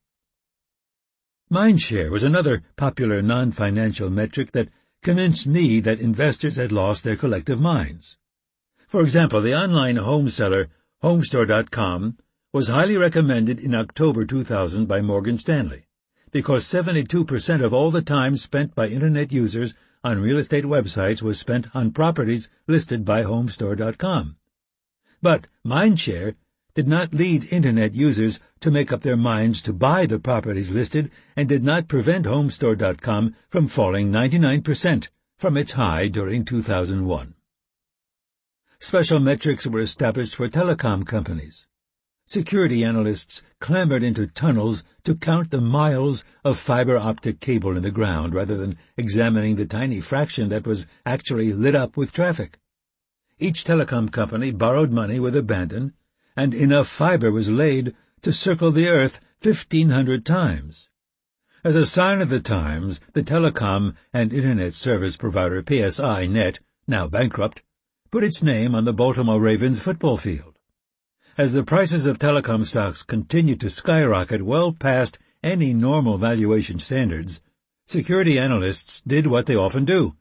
Mindshare was another popular non-financial metric that convinced me that investors had lost their collective minds. For example, the online home seller Homestore dot com was highly recommended in October two thousand by Morgan Stanley because seventy-two percent of all the time spent by Internet users on real estate websites was spent on properties listed by Homestore dot com. But Mindshare did not lead Internet users to make up their minds to buy the properties listed and did not prevent Homestore dot com from falling ninety-nine percent from its high during two thousand one. Special metrics were established for telecom companies. Security analysts clambered into tunnels to count the miles of fiber optic cable in the ground rather than examining the tiny fraction that was actually lit up with traffic. Each telecom company borrowed money with abandon, and enough fiber was laid to circle the earth fifteen hundred times. As a sign of the times, the telecom and Internet service provider P S I Net, now bankrupt, put its name on the Baltimore Ravens football field. As the prices of telecom stocks continued to skyrocket well past any normal valuation standards, security analysts did what they often do.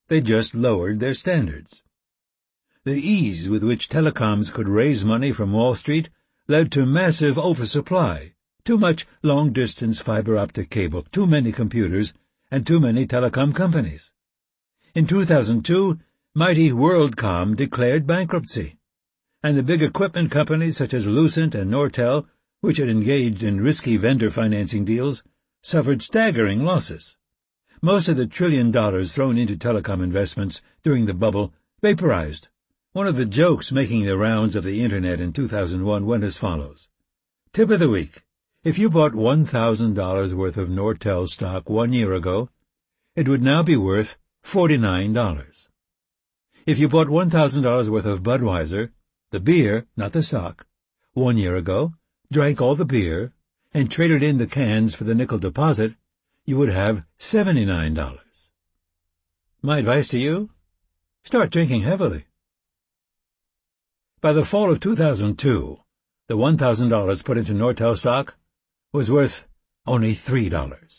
They just lowered their standards. The ease with which telecoms could raise money from Wall Street led to massive oversupply, too much long-distance fiber-optic cable, too many computers, and too many telecom companies. In two thousand two, mighty WorldCom declared bankruptcy, and the big equipment companies such as Lucent and Nortel, which had engaged in risky vendor financing deals, suffered staggering losses. Most of the trillion dollars thrown into telecom investments during the bubble vaporized. One of the jokes making the rounds of the Internet in two thousand one went as follows. Tip of the week. If you bought one thousand dollars worth of Nortel stock one year ago, it would now be worth forty-nine dollars. If you bought one thousand dollars worth of Budweiser, the beer, not the stock, one year ago, drank all the beer, and traded in the cans for the nickel deposit, you would have seventy-nine dollars. My advice to you? Start drinking heavily. By the fall of two thousand two, the one thousand dollars put into Nortel stock was worth only three dollars.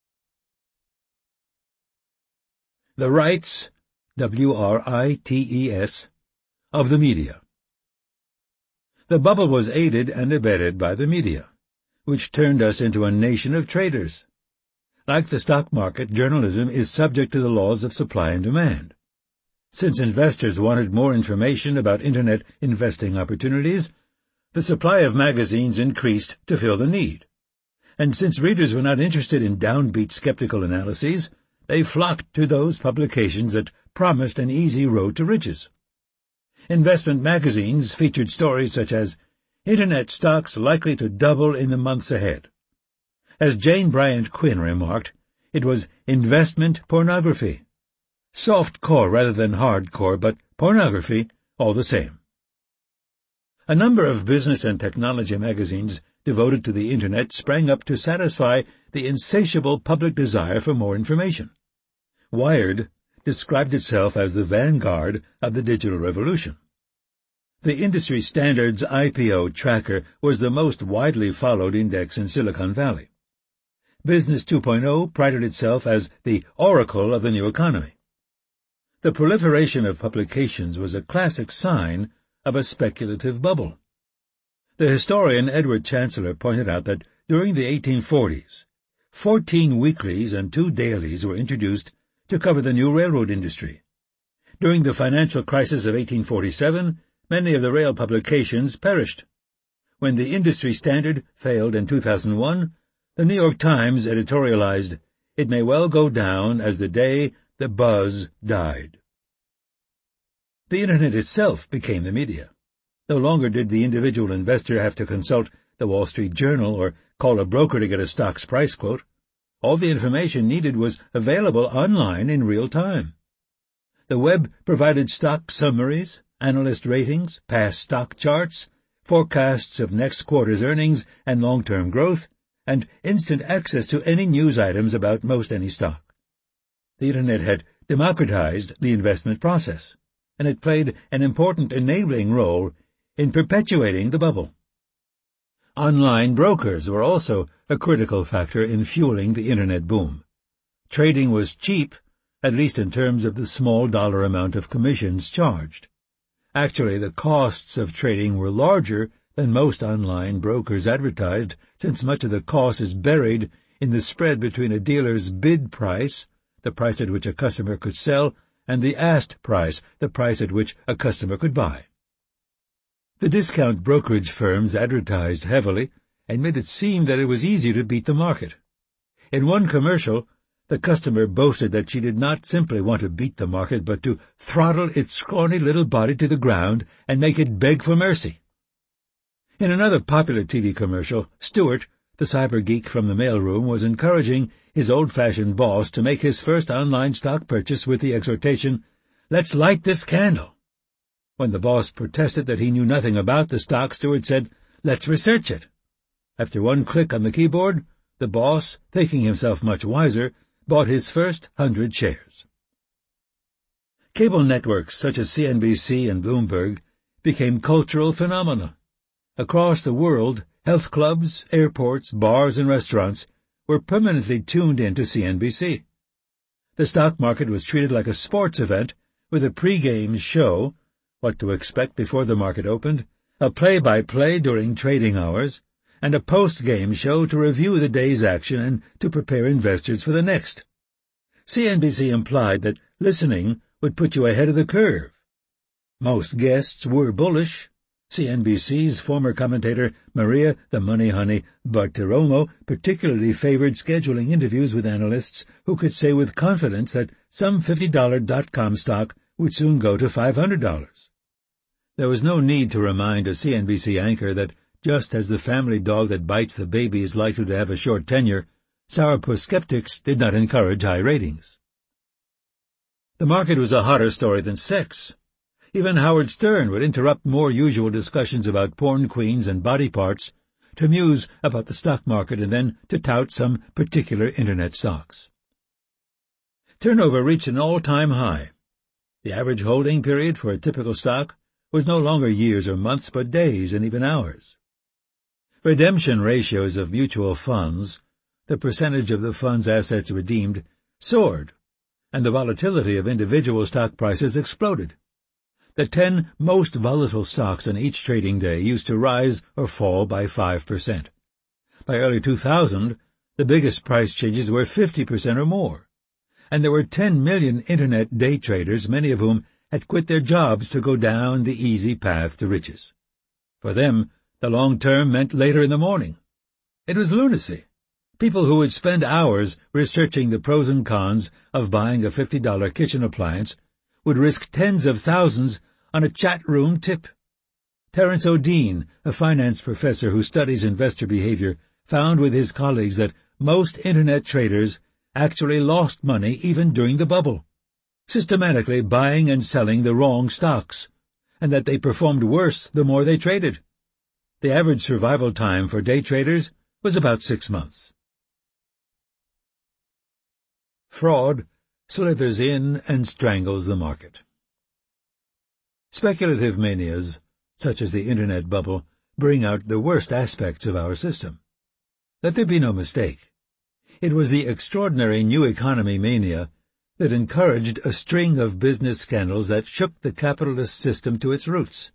The rights, W R I T E S, of the media. The bubble was aided and abetted by the media, which turned us into a nation of traders. Like the stock market, journalism is subject to the laws of supply and demand. Since investors wanted more information about Internet investing opportunities, the supply of magazines increased to fill the need. And since readers were not interested in downbeat skeptical analyses, they flocked to those publications that promised an easy road to riches. Investment magazines featured stories such as, Internet stocks likely to double in the months ahead. As Jane Bryant Quinn remarked, it was investment pornography. Soft core rather than hard core, but pornography all the same. A number of business and technology magazines devoted to the Internet sprang up to satisfy the insatiable public desire for more information. Wired described itself as the vanguard of the digital revolution. The industry standards I P O tracker was the most widely followed index in Silicon Valley. Business two point oh prided itself as the oracle of the new economy. The proliferation of publications was a classic sign of a speculative bubble. The historian Edward Chancellor pointed out that during the eighteen forties, fourteen weeklies and two dailies were introduced to cover the new railroad industry. During the financial crisis of eighteen forty-seven, many of the rail publications perished. When the industry standard failed in two thousand one, the New York Times editorialized, "It may well go down as the day the buzz died." The Internet itself became the media. No longer did the individual investor have to consult the Wall Street Journal or call a broker to get a stock's price quote. All the information needed was available online in real time. The web provided stock summaries, analyst ratings, past stock charts, forecasts of next quarter's earnings and long-term growth, and instant access to any news items about most any stock. The Internet had democratized the investment process, and it played an important enabling role in perpetuating the bubble. Online brokers were also a critical factor in fueling the Internet boom. Trading was cheap, at least in terms of the small dollar amount of commissions charged. Actually, the costs of trading were larger than most online brokers advertised, since much of the cost is buried in the spread between a dealer's bid price, the price at which a customer could sell, and the asked price, the price at which a customer could buy. The discount brokerage firms advertised heavily and made it seem that it was easy to beat the market. In one commercial, the customer boasted that she did not simply want to beat the market, but to throttle its scrawny little body to the ground and make it beg for mercy. In another popular T V commercial, Stuart, the cyber geek from the mailroom, was encouraging his old-fashioned boss to make his first online stock purchase with the exhortation, "Let's light this candle." When the boss protested that he knew nothing about the stock, Stuart said, "Let's research it." After one click on the keyboard, the boss, thinking himself much wiser, bought his first hundred shares. Cable networks such as C N B C and Bloomberg became cultural phenomena. Across the world, health clubs, airports, bars, and restaurants were permanently tuned in to C N B C. The stock market was treated like a sports event with a pre-game show, what to expect before the market opened, a play-by-play during trading hours, and a post-game show to review the day's action and to prepare investors for the next. C N B C implied that listening would put you ahead of the curve. Most guests were bullish. C N B C's former commentator Maria the Money Honey Bartiromo particularly favored scheduling interviews with analysts who could say with confidence that some fifty dollar dot-com stock would soon go to five hundred dollars. There was no need to remind a C N B C anchor that just as the family dog that bites the baby is likely to have a short tenure, sourpuss skeptics did not encourage high ratings. The market was a hotter story than sex. Even Howard Stern would interrupt more usual discussions about porn queens and body parts to muse about the stock market and then to tout some particular Internet stocks. Turnover reached an all-time high. The average holding period for a typical stock was no longer years or months, but days and even hours. Redemption ratios of mutual funds, the percentage of the fund's assets redeemed, soared, and the volatility of individual stock prices exploded. The ten most volatile stocks on each trading day used to rise or fall by five percent. By early two thousand, the biggest price changes were fifty percent or more, and there were ten million Internet day traders, many of whom had quit their jobs to go down the easy path to riches. For them, the long term meant later in the morning. It was lunacy. People who would spend hours researching the pros and cons of buying a fifty dollar kitchen appliance would risk tens of thousands on a chat room tip. Terence O'Dean, a finance professor who studies investor behavior, found with his colleagues that most Internet traders actually lost money even during the bubble, systematically buying and selling the wrong stocks, and that they performed worse the more they traded. The average survival time for day traders was about six months. Fraud slithers in and strangles the market. Speculative manias, such as the Internet bubble, bring out the worst aspects of our system. Let there be no mistake. It was the extraordinary new economy mania that encouraged a string of business scandals that shook the capitalist system to its roots.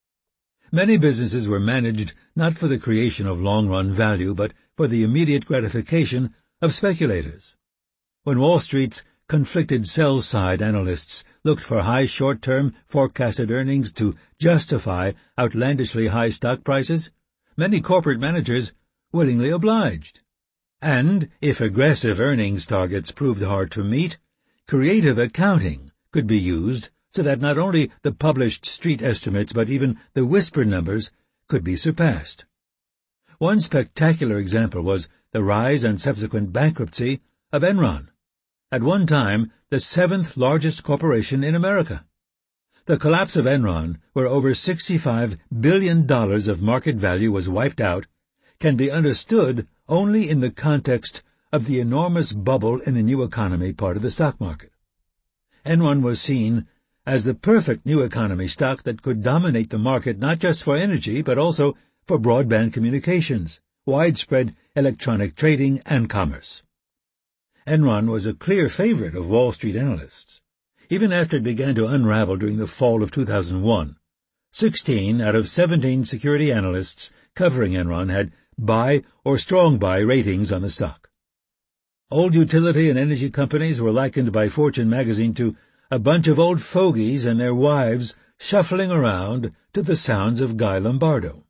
Many businesses were managed not for the creation of long-run value, but for the immediate gratification of speculators. When Wall Street's conflicted sell-side analysts looked for high short-term forecasted earnings to justify outlandishly high stock prices, many corporate managers willingly obliged. And, if aggressive earnings targets proved hard to meet, creative accounting could be used so that not only the published street estimates but even the whisper numbers could be surpassed. One spectacular example was the rise and subsequent bankruptcy of Enron, at one time the seventh largest corporation in America. The collapse of Enron, where over sixty-five billion dollars of market value was wiped out, can be understood only in the context of the enormous bubble in the new economy part of the stock market. Enron was seen as the perfect new economy stock that could dominate the market not just for energy but also for broadband communications, widespread electronic trading, and commerce. Enron was a clear favorite of Wall Street analysts. Even after it began to unravel during the fall of two thousand one, sixteen out of seventeen security analysts covering Enron had buy or strong buy ratings on the stock. Old utility and energy companies were likened by Fortune magazine to a bunch of old fogies and their wives shuffling around to the sounds of Guy Lombardo.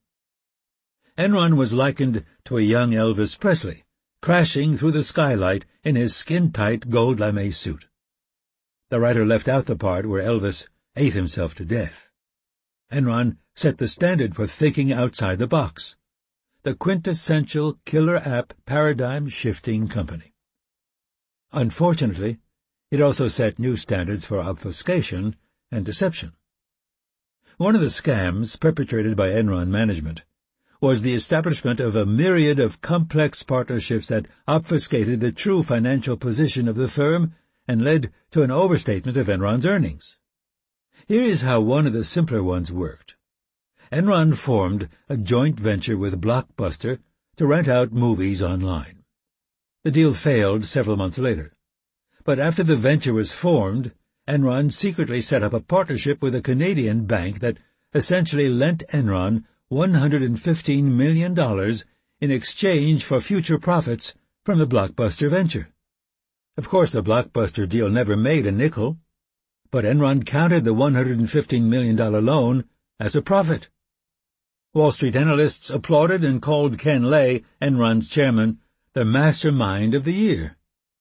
Enron was likened to a young Elvis Presley, crashing through the skylight in his skin-tight gold lame suit. The writer left out the part where Elvis ate himself to death. Enron set the standard for thinking outside the box, the quintessential killer app paradigm-shifting company. Unfortunately, it also set new standards for obfuscation and deception. One of the scams perpetrated by Enron management was the establishment of a myriad of complex partnerships that obfuscated the true financial position of the firm and led to an overstatement of Enron's earnings. Here is how one of the simpler ones worked. Enron formed a joint venture with Blockbuster to rent out movies online. The deal failed several months later. But after the venture was formed, Enron secretly set up a partnership with a Canadian bank that essentially lent Enron one hundred fifteen million dollars in exchange for future profits from the Blockbuster venture. Of course, the Blockbuster deal never made a nickel, but Enron counted the one hundred fifteen million dollars loan as a profit. Wall Street analysts applauded and called Ken Lay, Enron's chairman, the mastermind of the year.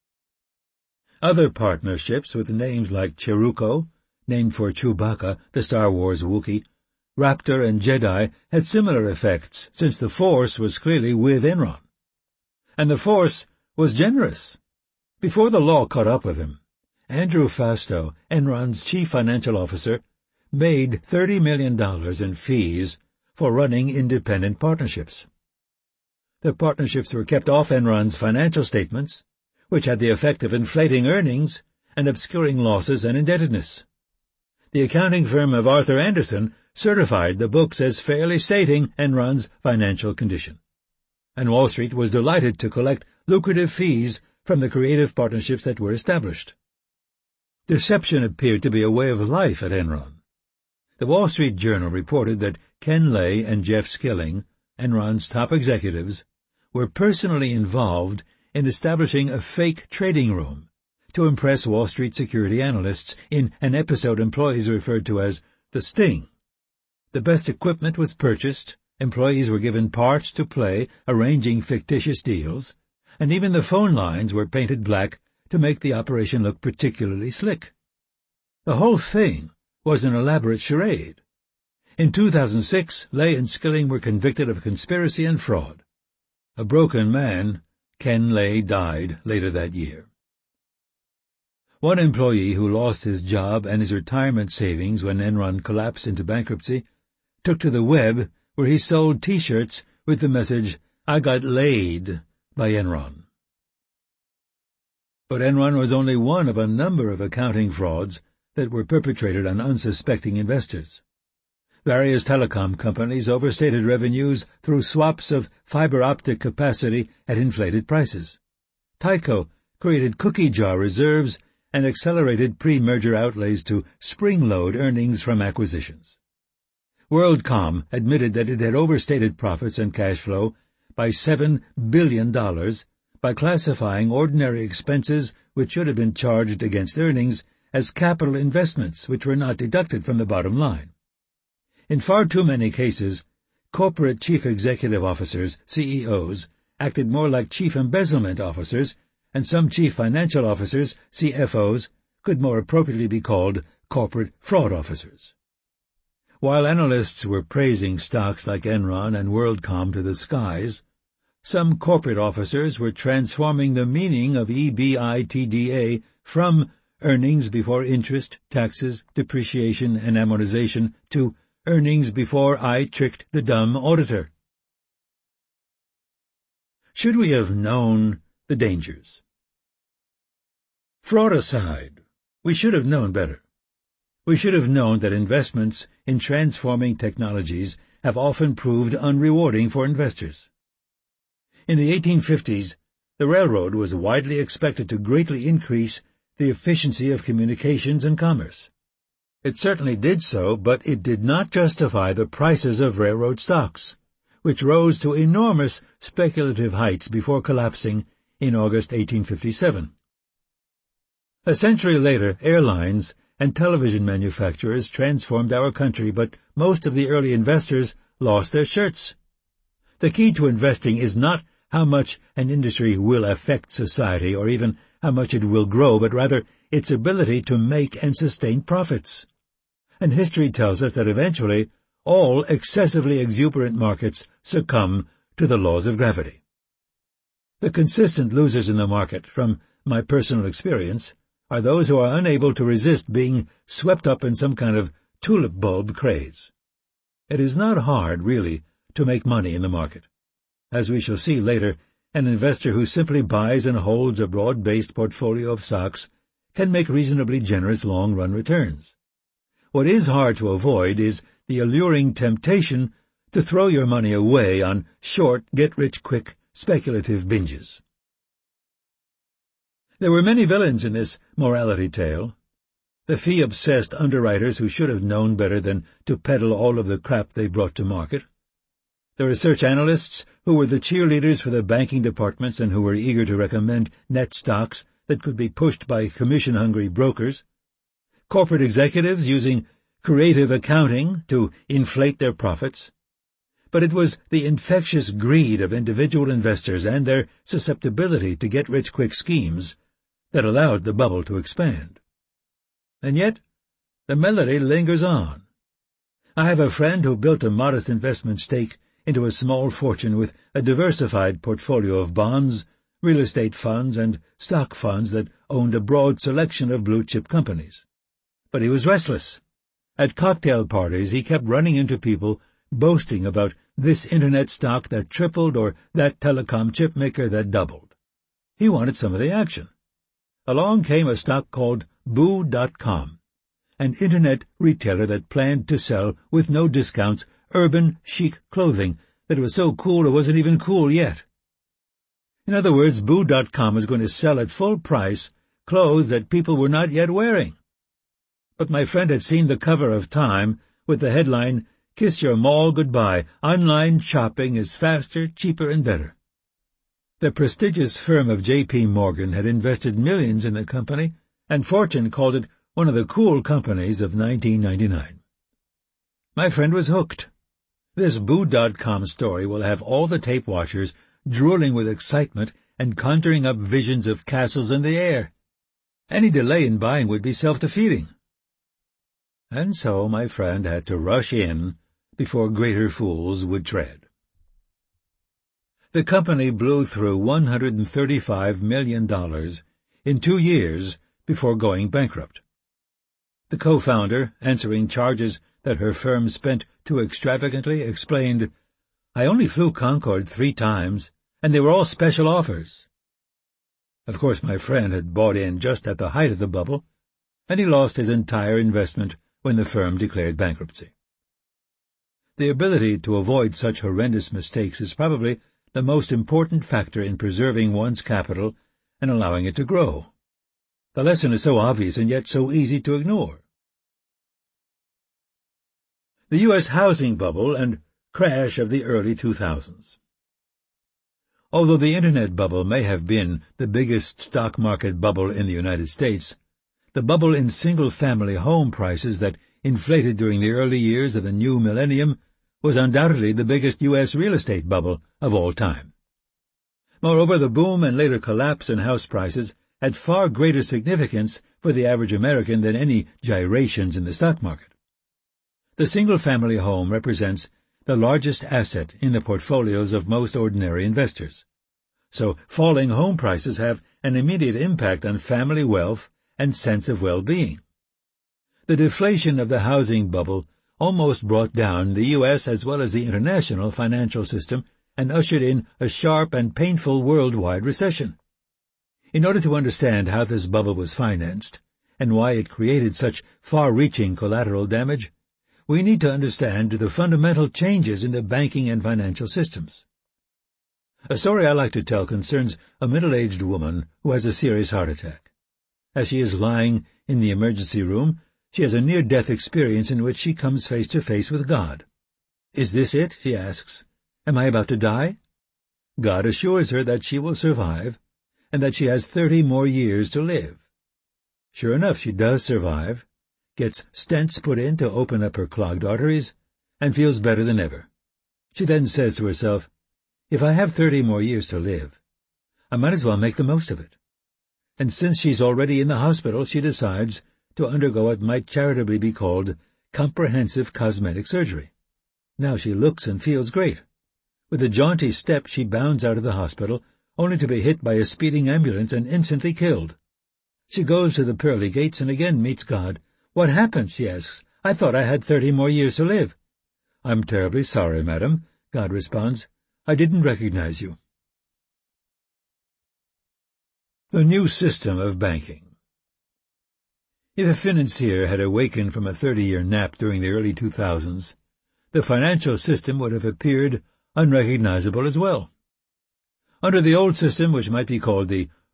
Other partnerships with names like Cheruko, named for Chewbacca, the Star Wars Wookiee, Raptor and Jedi had similar effects, since the Force was clearly with Enron. And the Force was generous. Before the law caught up with him, Andrew Fastow, Enron's chief financial officer, made thirty million dollars in fees for running independent partnerships. The partnerships were kept off Enron's financial statements, which had the effect of inflating earnings and obscuring losses and indebtedness. The accounting firm of Arthur Andersen certified the books as fairly stating Enron's financial condition, and Wall Street was delighted to collect lucrative fees from the creative partnerships that were established. Deception appeared to be a way of life at Enron. The Wall Street Journal reported that Ken Lay and Jeff Skilling, Enron's top executives, were personally involved in establishing a fake trading room to impress Wall Street security analysts in an episode employees referred to as the Sting. The best equipment was purchased, employees were given parts to play arranging fictitious deals, and even the phone lines were painted black to make the operation look particularly slick. The whole thing was an elaborate charade. In two thousand six, Lay and Skilling were convicted of conspiracy and fraud. A broken man, Ken Lay died later that year. One employee who lost his job and his retirement savings when Enron collapsed into bankruptcy took to the web where he sold T-shirts with the message, "I got laid by Enron." But Enron was only one of a number of accounting frauds that were perpetrated on unsuspecting investors. Various telecom companies overstated revenues through swaps of fiber optic capacity at inflated prices. Tyco created cookie jar reserves and accelerated pre-merger outlays to spring-load earnings from acquisitions. WorldCom admitted that it had overstated profits and cash flow by seven billion dollars by classifying ordinary expenses which should have been charged against earnings as capital investments which were not deducted from the bottom line. In far too many cases, corporate chief executive officers, C E Os, acted more like chief embezzlement officers, and some chief financial officers, C F Os, could more appropriately be called corporate fraud officers. While analysts were praising stocks like Enron and WorldCom to the skies, some corporate officers were transforming the meaning of EBITDA from earnings before interest, taxes, depreciation, and amortization to earnings before I tricked the dumb auditor. Should we have known the dangers? Fraud aside, we should have known better. We should have known that investments in transforming technologies have often proved unrewarding for investors. In the eighteen fifties, the railroad was widely expected to greatly increase the efficiency of communications and commerce. It certainly did so, but it did not justify the prices of railroad stocks, which rose to enormous speculative heights before collapsing in August eighteen fifty-seven. A century later, airlines and television manufacturers transformed our country, but most of the early investors lost their shirts. The key to investing is not how much an industry will affect society or even how much it will grow, but rather its ability to make and sustain profits. And history tells us that eventually all excessively exuberant markets succumb to the laws of gravity. The consistent losers in the market, from my personal experience, are those who are unable to resist being swept up in some kind of tulip bulb craze. It is not hard, really, to make money in the market. As we shall see later, an investor who simply buys and holds a broad-based portfolio of stocks can make reasonably generous long-run returns. What is hard to avoid is the alluring temptation to throw your money away on short, get-rich-quick, speculative binges. There were many villains in this morality tale. The fee-obsessed underwriters who should have known better than to peddle all of the crap they brought to market. The research analysts who were the cheerleaders for the banking departments and who were eager to recommend net stocks that could be pushed by commission-hungry brokers. Corporate executives using creative accounting to inflate their profits. But it was the infectious greed of individual investors and their susceptibility to get-rich-quick schemes that allowed the bubble to expand. And yet, the melody lingers on. I have a friend who built a modest investment stake into a small fortune with a diversified portfolio of bonds, real estate funds, and stock funds that owned a broad selection of blue-chip companies. But he was restless. At cocktail parties, he kept running into people boasting about this internet stock that tripled or that telecom chip maker that doubled. He wanted some of the action. Along came a stock called Boo dot com, an internet retailer that planned to sell, with no discounts, urban, chic clothing that was so cool it wasn't even cool yet. In other words, Boo dot com was going to sell at full price clothes that people were not yet wearing. But my friend had seen the cover of Time with the headline, "Kiss your mall goodbye. Online shopping is faster, cheaper, and better." The prestigious firm of J P Morgan had invested millions in the company, and Fortune called it one of the cool companies of nineteen ninety-nine. My friend was hooked. This Boo dot com story will have all the tape watchers drooling with excitement and conjuring up visions of castles in the air. Any delay in buying would be self-defeating. And so my friend had to rush in before greater fools would tread. The company blew through one hundred thirty-five million dollars in two years before going bankrupt. The co-founder, answering charges that her firm spent too extravagantly, explained, "I only flew Concorde three times, and they were all special offers." Of course, my friend had bought in just at the height of the bubble, and he lost his entire investment when the firm declared bankruptcy. The ability to avoid such horrendous mistakes is probably the most important factor in preserving one's capital and allowing it to grow. The lesson is so obvious and yet so easy to ignore. The U S housing bubble and crash of the early two thousands. Although the Internet bubble may have been the biggest stock market bubble in the United States, the bubble in single-family home prices that inflated during the early years of the new millennium was undoubtedly the biggest U S real estate bubble of all time. Moreover, the boom and later collapse in house prices had far greater significance for the average American than any gyrations in the stock market. The single-family home represents the largest asset in the portfolios of most ordinary investors. So falling home prices have an immediate impact on family wealth and sense of well-being. The deflation of the housing bubble almost brought down the U S as well as the international financial system and ushered in a sharp and painful worldwide recession. In order to understand how this bubble was financed and why it created such far-reaching collateral damage, we need to understand the fundamental changes in the banking and financial systems. A story I like to tell concerns a middle-aged woman who has a serious heart attack. As she is lying in the emergency room, she has a near-death experience in which she comes face-to-face with God. "Is this it?" she asks. "Am I about to die?" God assures her that she will survive, and that she has thirty more years to live. Sure enough, she does survive, gets stents put in to open up her clogged arteries, and feels better than ever. She then says to herself, "If I have thirty more years to live, I might as well make the most of it." And since she's already in the hospital, she decides to undergo what might charitably be called comprehensive cosmetic surgery. Now she looks and feels great. With a jaunty step, she bounds out of the hospital, only to be hit by a speeding ambulance and instantly killed. She goes to the pearly gates and again meets God. "What happened?" she asks. "I thought I had thirty more years to live." "I'm terribly sorry, madam," God responds. "I didn't recognize you." The new system of banking. If a financier had awakened from a thirty-year nap during the early two thousands, the financial system would have appeared unrecognizable as well. Under the old system, which might be called the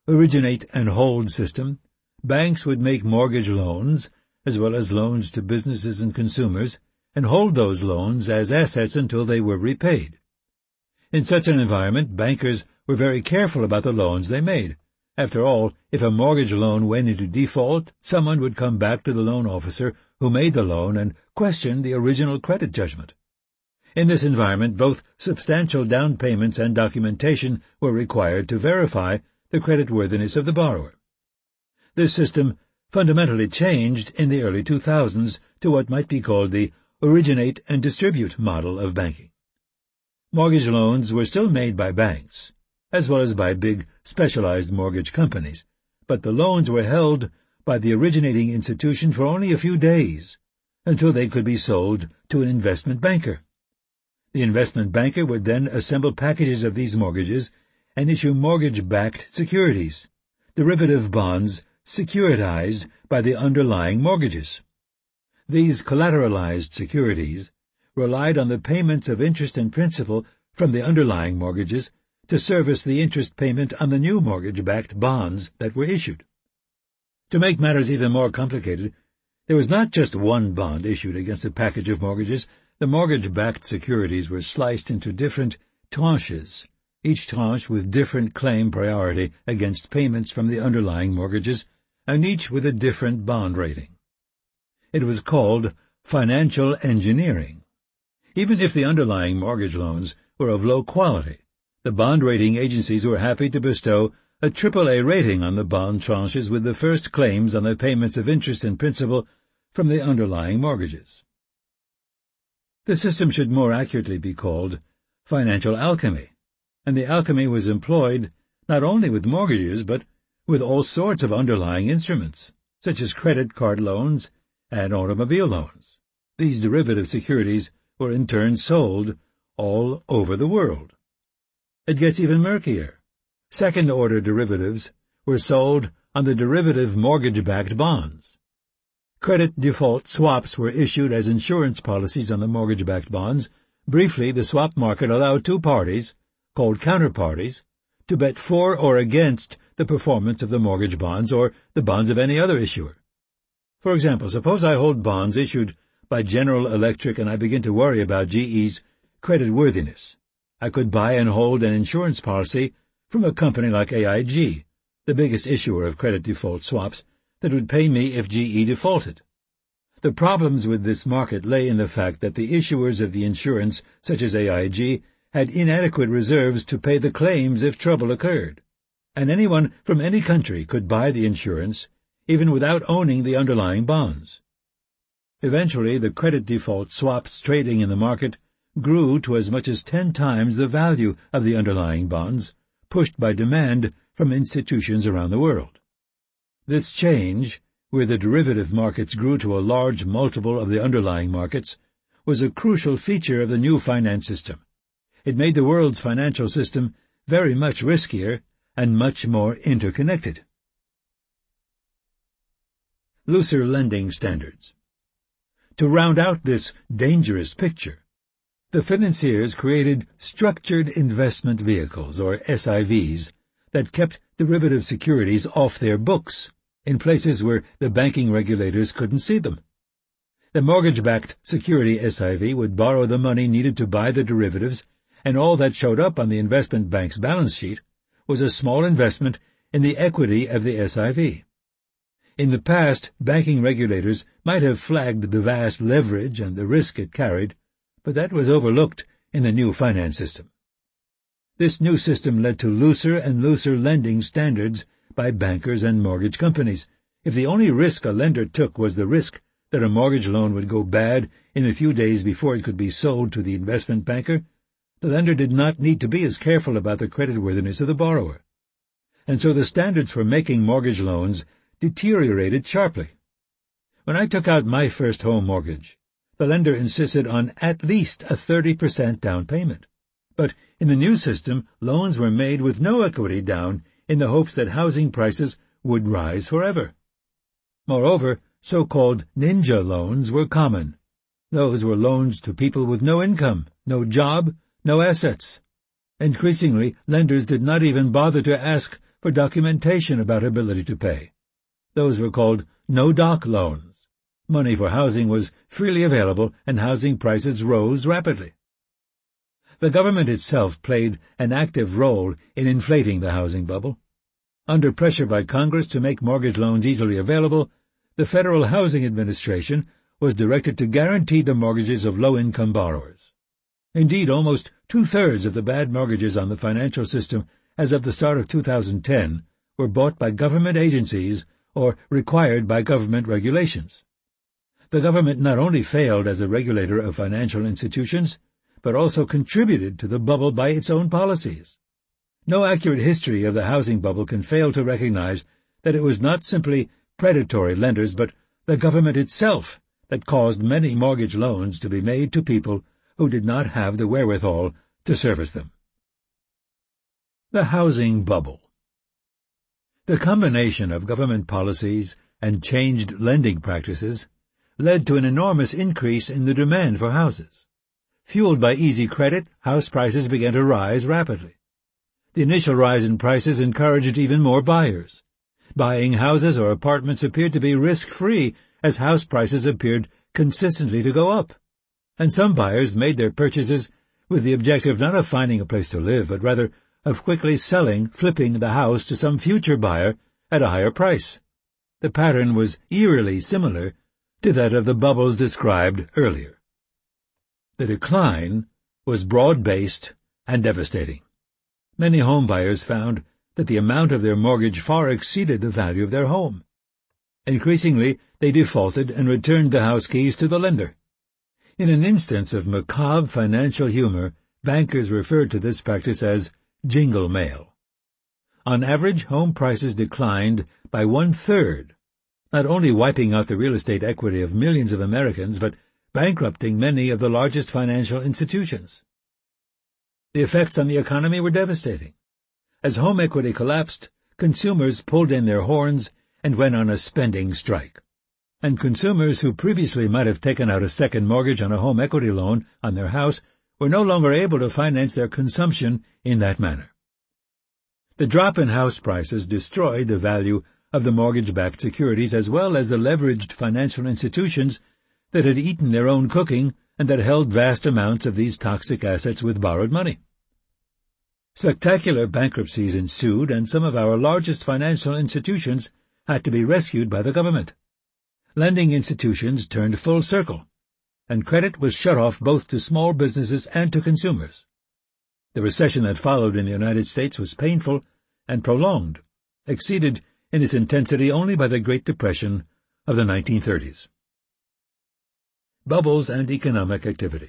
originate and hold system, banks would make mortgage loans, as well as loans to businesses and consumers, and hold those loans as assets until they were repaid. In such an environment, bankers were very careful about the loans they made. After all, if a mortgage loan went into default, someone would come back to the loan officer who made the loan and question the original credit judgment. In this environment, both substantial down payments and documentation were required to verify the creditworthiness of the borrower. This system fundamentally changed in the early two thousands to what might be called the originate and distribute model of banking. Mortgage loans were still made by banks, as well as by big specialized mortgage companies, but the loans were held by the originating institution for only a few days, until they could be sold to an investment banker. The investment banker would then assemble packages of these mortgages and issue mortgage-backed securities, derivative bonds securitized by the underlying mortgages. These collateralized securities relied on the payments of interest and principal from the underlying mortgages to service the interest payment on the new mortgage-backed bonds that were issued. To make matters even more complicated, there was not just one bond issued against a package of mortgages. The mortgage-backed securities were sliced into different tranches, each tranche with different claim priority against payments from the underlying mortgages, and each with a different bond rating. It was called financial engineering. Even if the underlying mortgage loans were of low quality, the bond rating agencies were happy to bestow a triple A rating on the bond tranches with the first claims on the payments of interest and principal from the underlying mortgages. The system should more accurately be called financial alchemy, and the alchemy was employed not only with mortgages but with all sorts of underlying instruments, such as credit card loans and automobile loans. These derivative securities were in turn sold all over the world. It gets even murkier. Second-order derivatives were sold on the derivative mortgage-backed bonds. Credit default swaps were issued as insurance policies on the mortgage-backed bonds. Briefly, the swap market allowed two parties, called counterparties, to bet for or against the performance of the mortgage bonds or the bonds of any other issuer. For example, suppose I hold bonds issued by General Electric and I begin to worry about G E's creditworthiness. I could buy and hold an insurance policy from a company like A I G, the biggest issuer of credit default swaps, that would pay me if G E defaulted. The problems with this market lay in the fact that the issuers of the insurance, such as A I G, had inadequate reserves to pay the claims if trouble occurred, and anyone from any country could buy the insurance even without owning the underlying bonds. Eventually, the credit default swaps trading in the market grew to as much as ten times the value of the underlying bonds, pushed by demand from institutions around the world. This change, where the derivative markets grew to a large multiple of the underlying markets, was a crucial feature of the new finance system. It made the world's financial system very much riskier and much more interconnected. Looser lending standards. To round out this dangerous picture, the financiers created structured investment vehicles, or S I Vs, that kept derivative securities off their books, in places where the banking regulators couldn't see them. The mortgage-backed security S I V would borrow the money needed to buy the derivatives, and all that showed up on the investment bank's balance sheet was a small investment in the equity of the S I V. In the past, banking regulators might have flagged the vast leverage and the risk it carried, but that was overlooked in the new finance system. This new system led to looser and looser lending standards by bankers and mortgage companies. If the only risk a lender took was the risk that a mortgage loan would go bad in a few days before it could be sold to the investment banker, the lender did not need to be as careful about the creditworthiness of the borrower. And so the standards for making mortgage loans deteriorated sharply. When I took out my first home mortgage, the lender insisted on at least a thirty percent down payment. But in the new system, loans were made with no equity down in the hopes that housing prices would rise forever. Moreover, so-called ninja loans were common. Those were loans to people with no income, no job, no assets. Increasingly, lenders did not even bother to ask for documentation about ability to pay. Those were called no-doc loans. Money for housing was freely available, and housing prices rose rapidly. The government itself played an active role in inflating the housing bubble. Under pressure by Congress to make mortgage loans easily available, the Federal Housing Administration was directed to guarantee the mortgages of low-income borrowers. Indeed, almost two-thirds of the bad mortgages on the financial system as of the start of two thousand ten were bought by government agencies or required by government regulations. The government not only failed as a regulator of financial institutions, but also contributed to the bubble by its own policies. No accurate history of the housing bubble can fail to recognize that it was not simply predatory lenders, but the government itself that caused many mortgage loans to be made to people who did not have the wherewithal to service them. The housing bubble. The combination of government policies and changed lending practices led to an enormous increase in the demand for houses. Fueled by easy credit, house prices began to rise rapidly. The initial rise in prices encouraged even more buyers. Buying houses or apartments appeared to be risk-free, as house prices appeared consistently to go up. And some buyers made their purchases with the objective not of finding a place to live, but rather of quickly selling, flipping the house to some future buyer at a higher price. The pattern was eerily similar to that of the bubbles described earlier. The decline was broad-based and devastating. Many homebuyers found that the amount of their mortgage far exceeded the value of their home. Increasingly, they defaulted and returned the house keys to the lender. In an instance of macabre financial humor, bankers referred to this practice as jingle mail. On average, home prices declined by one-third, not only wiping out the real estate equity of millions of Americans, but bankrupting many of the largest financial institutions. The effects on the economy were devastating. As home equity collapsed, consumers pulled in their horns and went on a spending strike. And consumers who previously might have taken out a second mortgage on a home equity loan on their house were no longer able to finance their consumption in that manner. The drop in house prices destroyed the value of the mortgage-backed securities as well as the leveraged financial institutions that had eaten their own cooking and that held vast amounts of these toxic assets with borrowed money. Spectacular bankruptcies ensued, and some of our largest financial institutions had to be rescued by the government. Lending institutions turned full circle, and credit was shut off both to small businesses and to consumers. The recession that followed in the United States was painful and prolonged, exceeded in its intensity only by the Great Depression of the nineteen thirties. Bubbles and economic activity.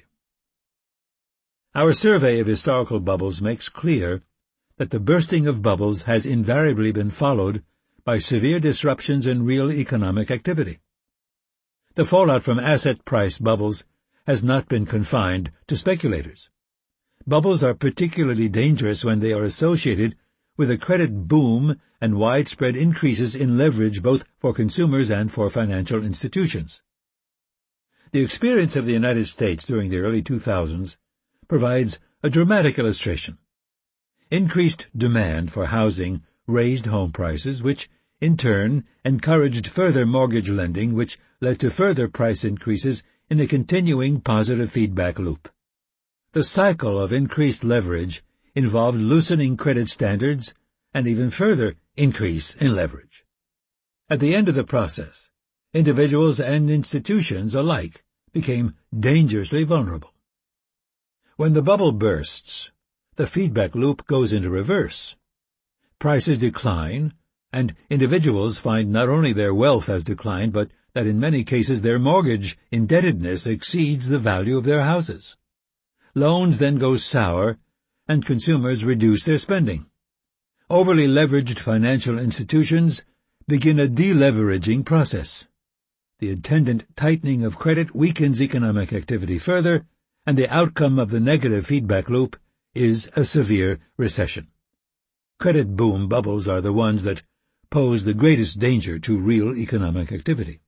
Our survey of historical bubbles makes clear that the bursting of bubbles has invariably been followed by severe disruptions in real economic activity. The fallout from asset price bubbles has not been confined to speculators. Bubbles are particularly dangerous when they are associated with a credit boom and widespread increases in leverage both for consumers and for financial institutions. The experience of the United States during the early two thousands provides a dramatic illustration. Increased demand for housing raised home prices, which, in turn, encouraged further mortgage lending, which led to further price increases in a continuing positive feedback loop. The cycle of increased leverage involved loosening credit standards and even further increase in leverage. At the end of the process, individuals and institutions alike became dangerously vulnerable. When the bubble bursts, the feedback loop goes into reverse. Prices decline, and individuals find not only their wealth has declined, but that in many cases their mortgage indebtedness exceeds the value of their houses. Loans then go sour, and consumers reduce their spending. Overly leveraged financial institutions begin a deleveraging process. The attendant tightening of credit weakens economic activity further, and the outcome of the negative feedback loop is a severe recession. Credit boom bubbles are the ones that pose the greatest danger to real economic activity.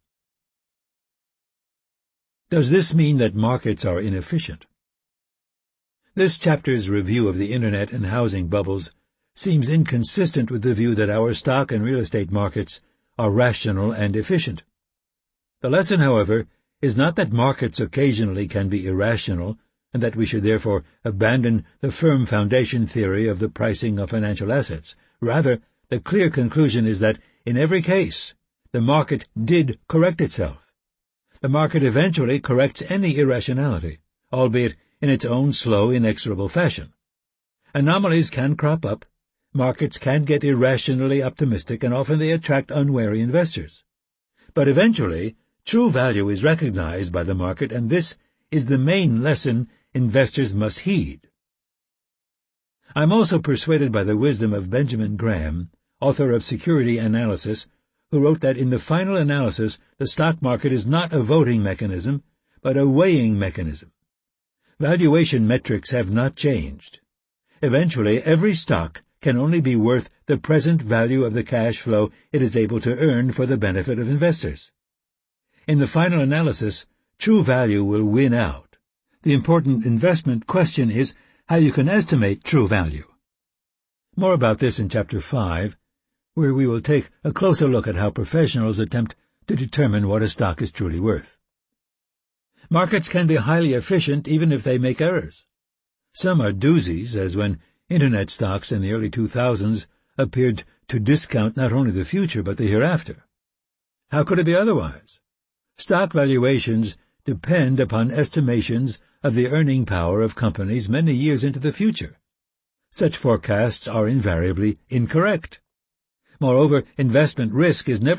Does this mean that markets are inefficient? This chapter's review of the Internet and housing bubbles seems inconsistent with the view that our stock and real estate markets are rational and efficient. The lesson, however, is not that markets occasionally can be irrational, and that we should therefore abandon the firm foundation theory of the pricing of financial assets. Rather, the clear conclusion is that, in every case, the market did correct itself. The market eventually corrects any irrationality, albeit in its own slow, inexorable fashion. Anomalies can crop up, markets can get irrationally optimistic, and often they attract unwary investors. But eventually, true value is recognized by the market, and this is the main lesson investors must heed. I am also persuaded by the wisdom of Benjamin Graham, author of Security Analysis, who wrote that in the final analysis the stock market is not a voting mechanism, but a weighing mechanism. Valuation metrics have not changed. Eventually, every stock can only be worth the present value of the cash flow it is able to earn for the benefit of investors. In the final analysis, true value will win out. The important investment question is how you can estimate true value. More about this in Chapter five, where we will take a closer look at how professionals attempt to determine what a stock is truly worth. Markets can be highly efficient even if they make errors. Some are doozies, as when Internet stocks in the early two thousands appeared to discount not only the future but the hereafter. How could it be otherwise? Stock valuations depend upon estimations of the earning power of companies many years into the future. Such forecasts are invariably incorrect. Moreover, investment risk is never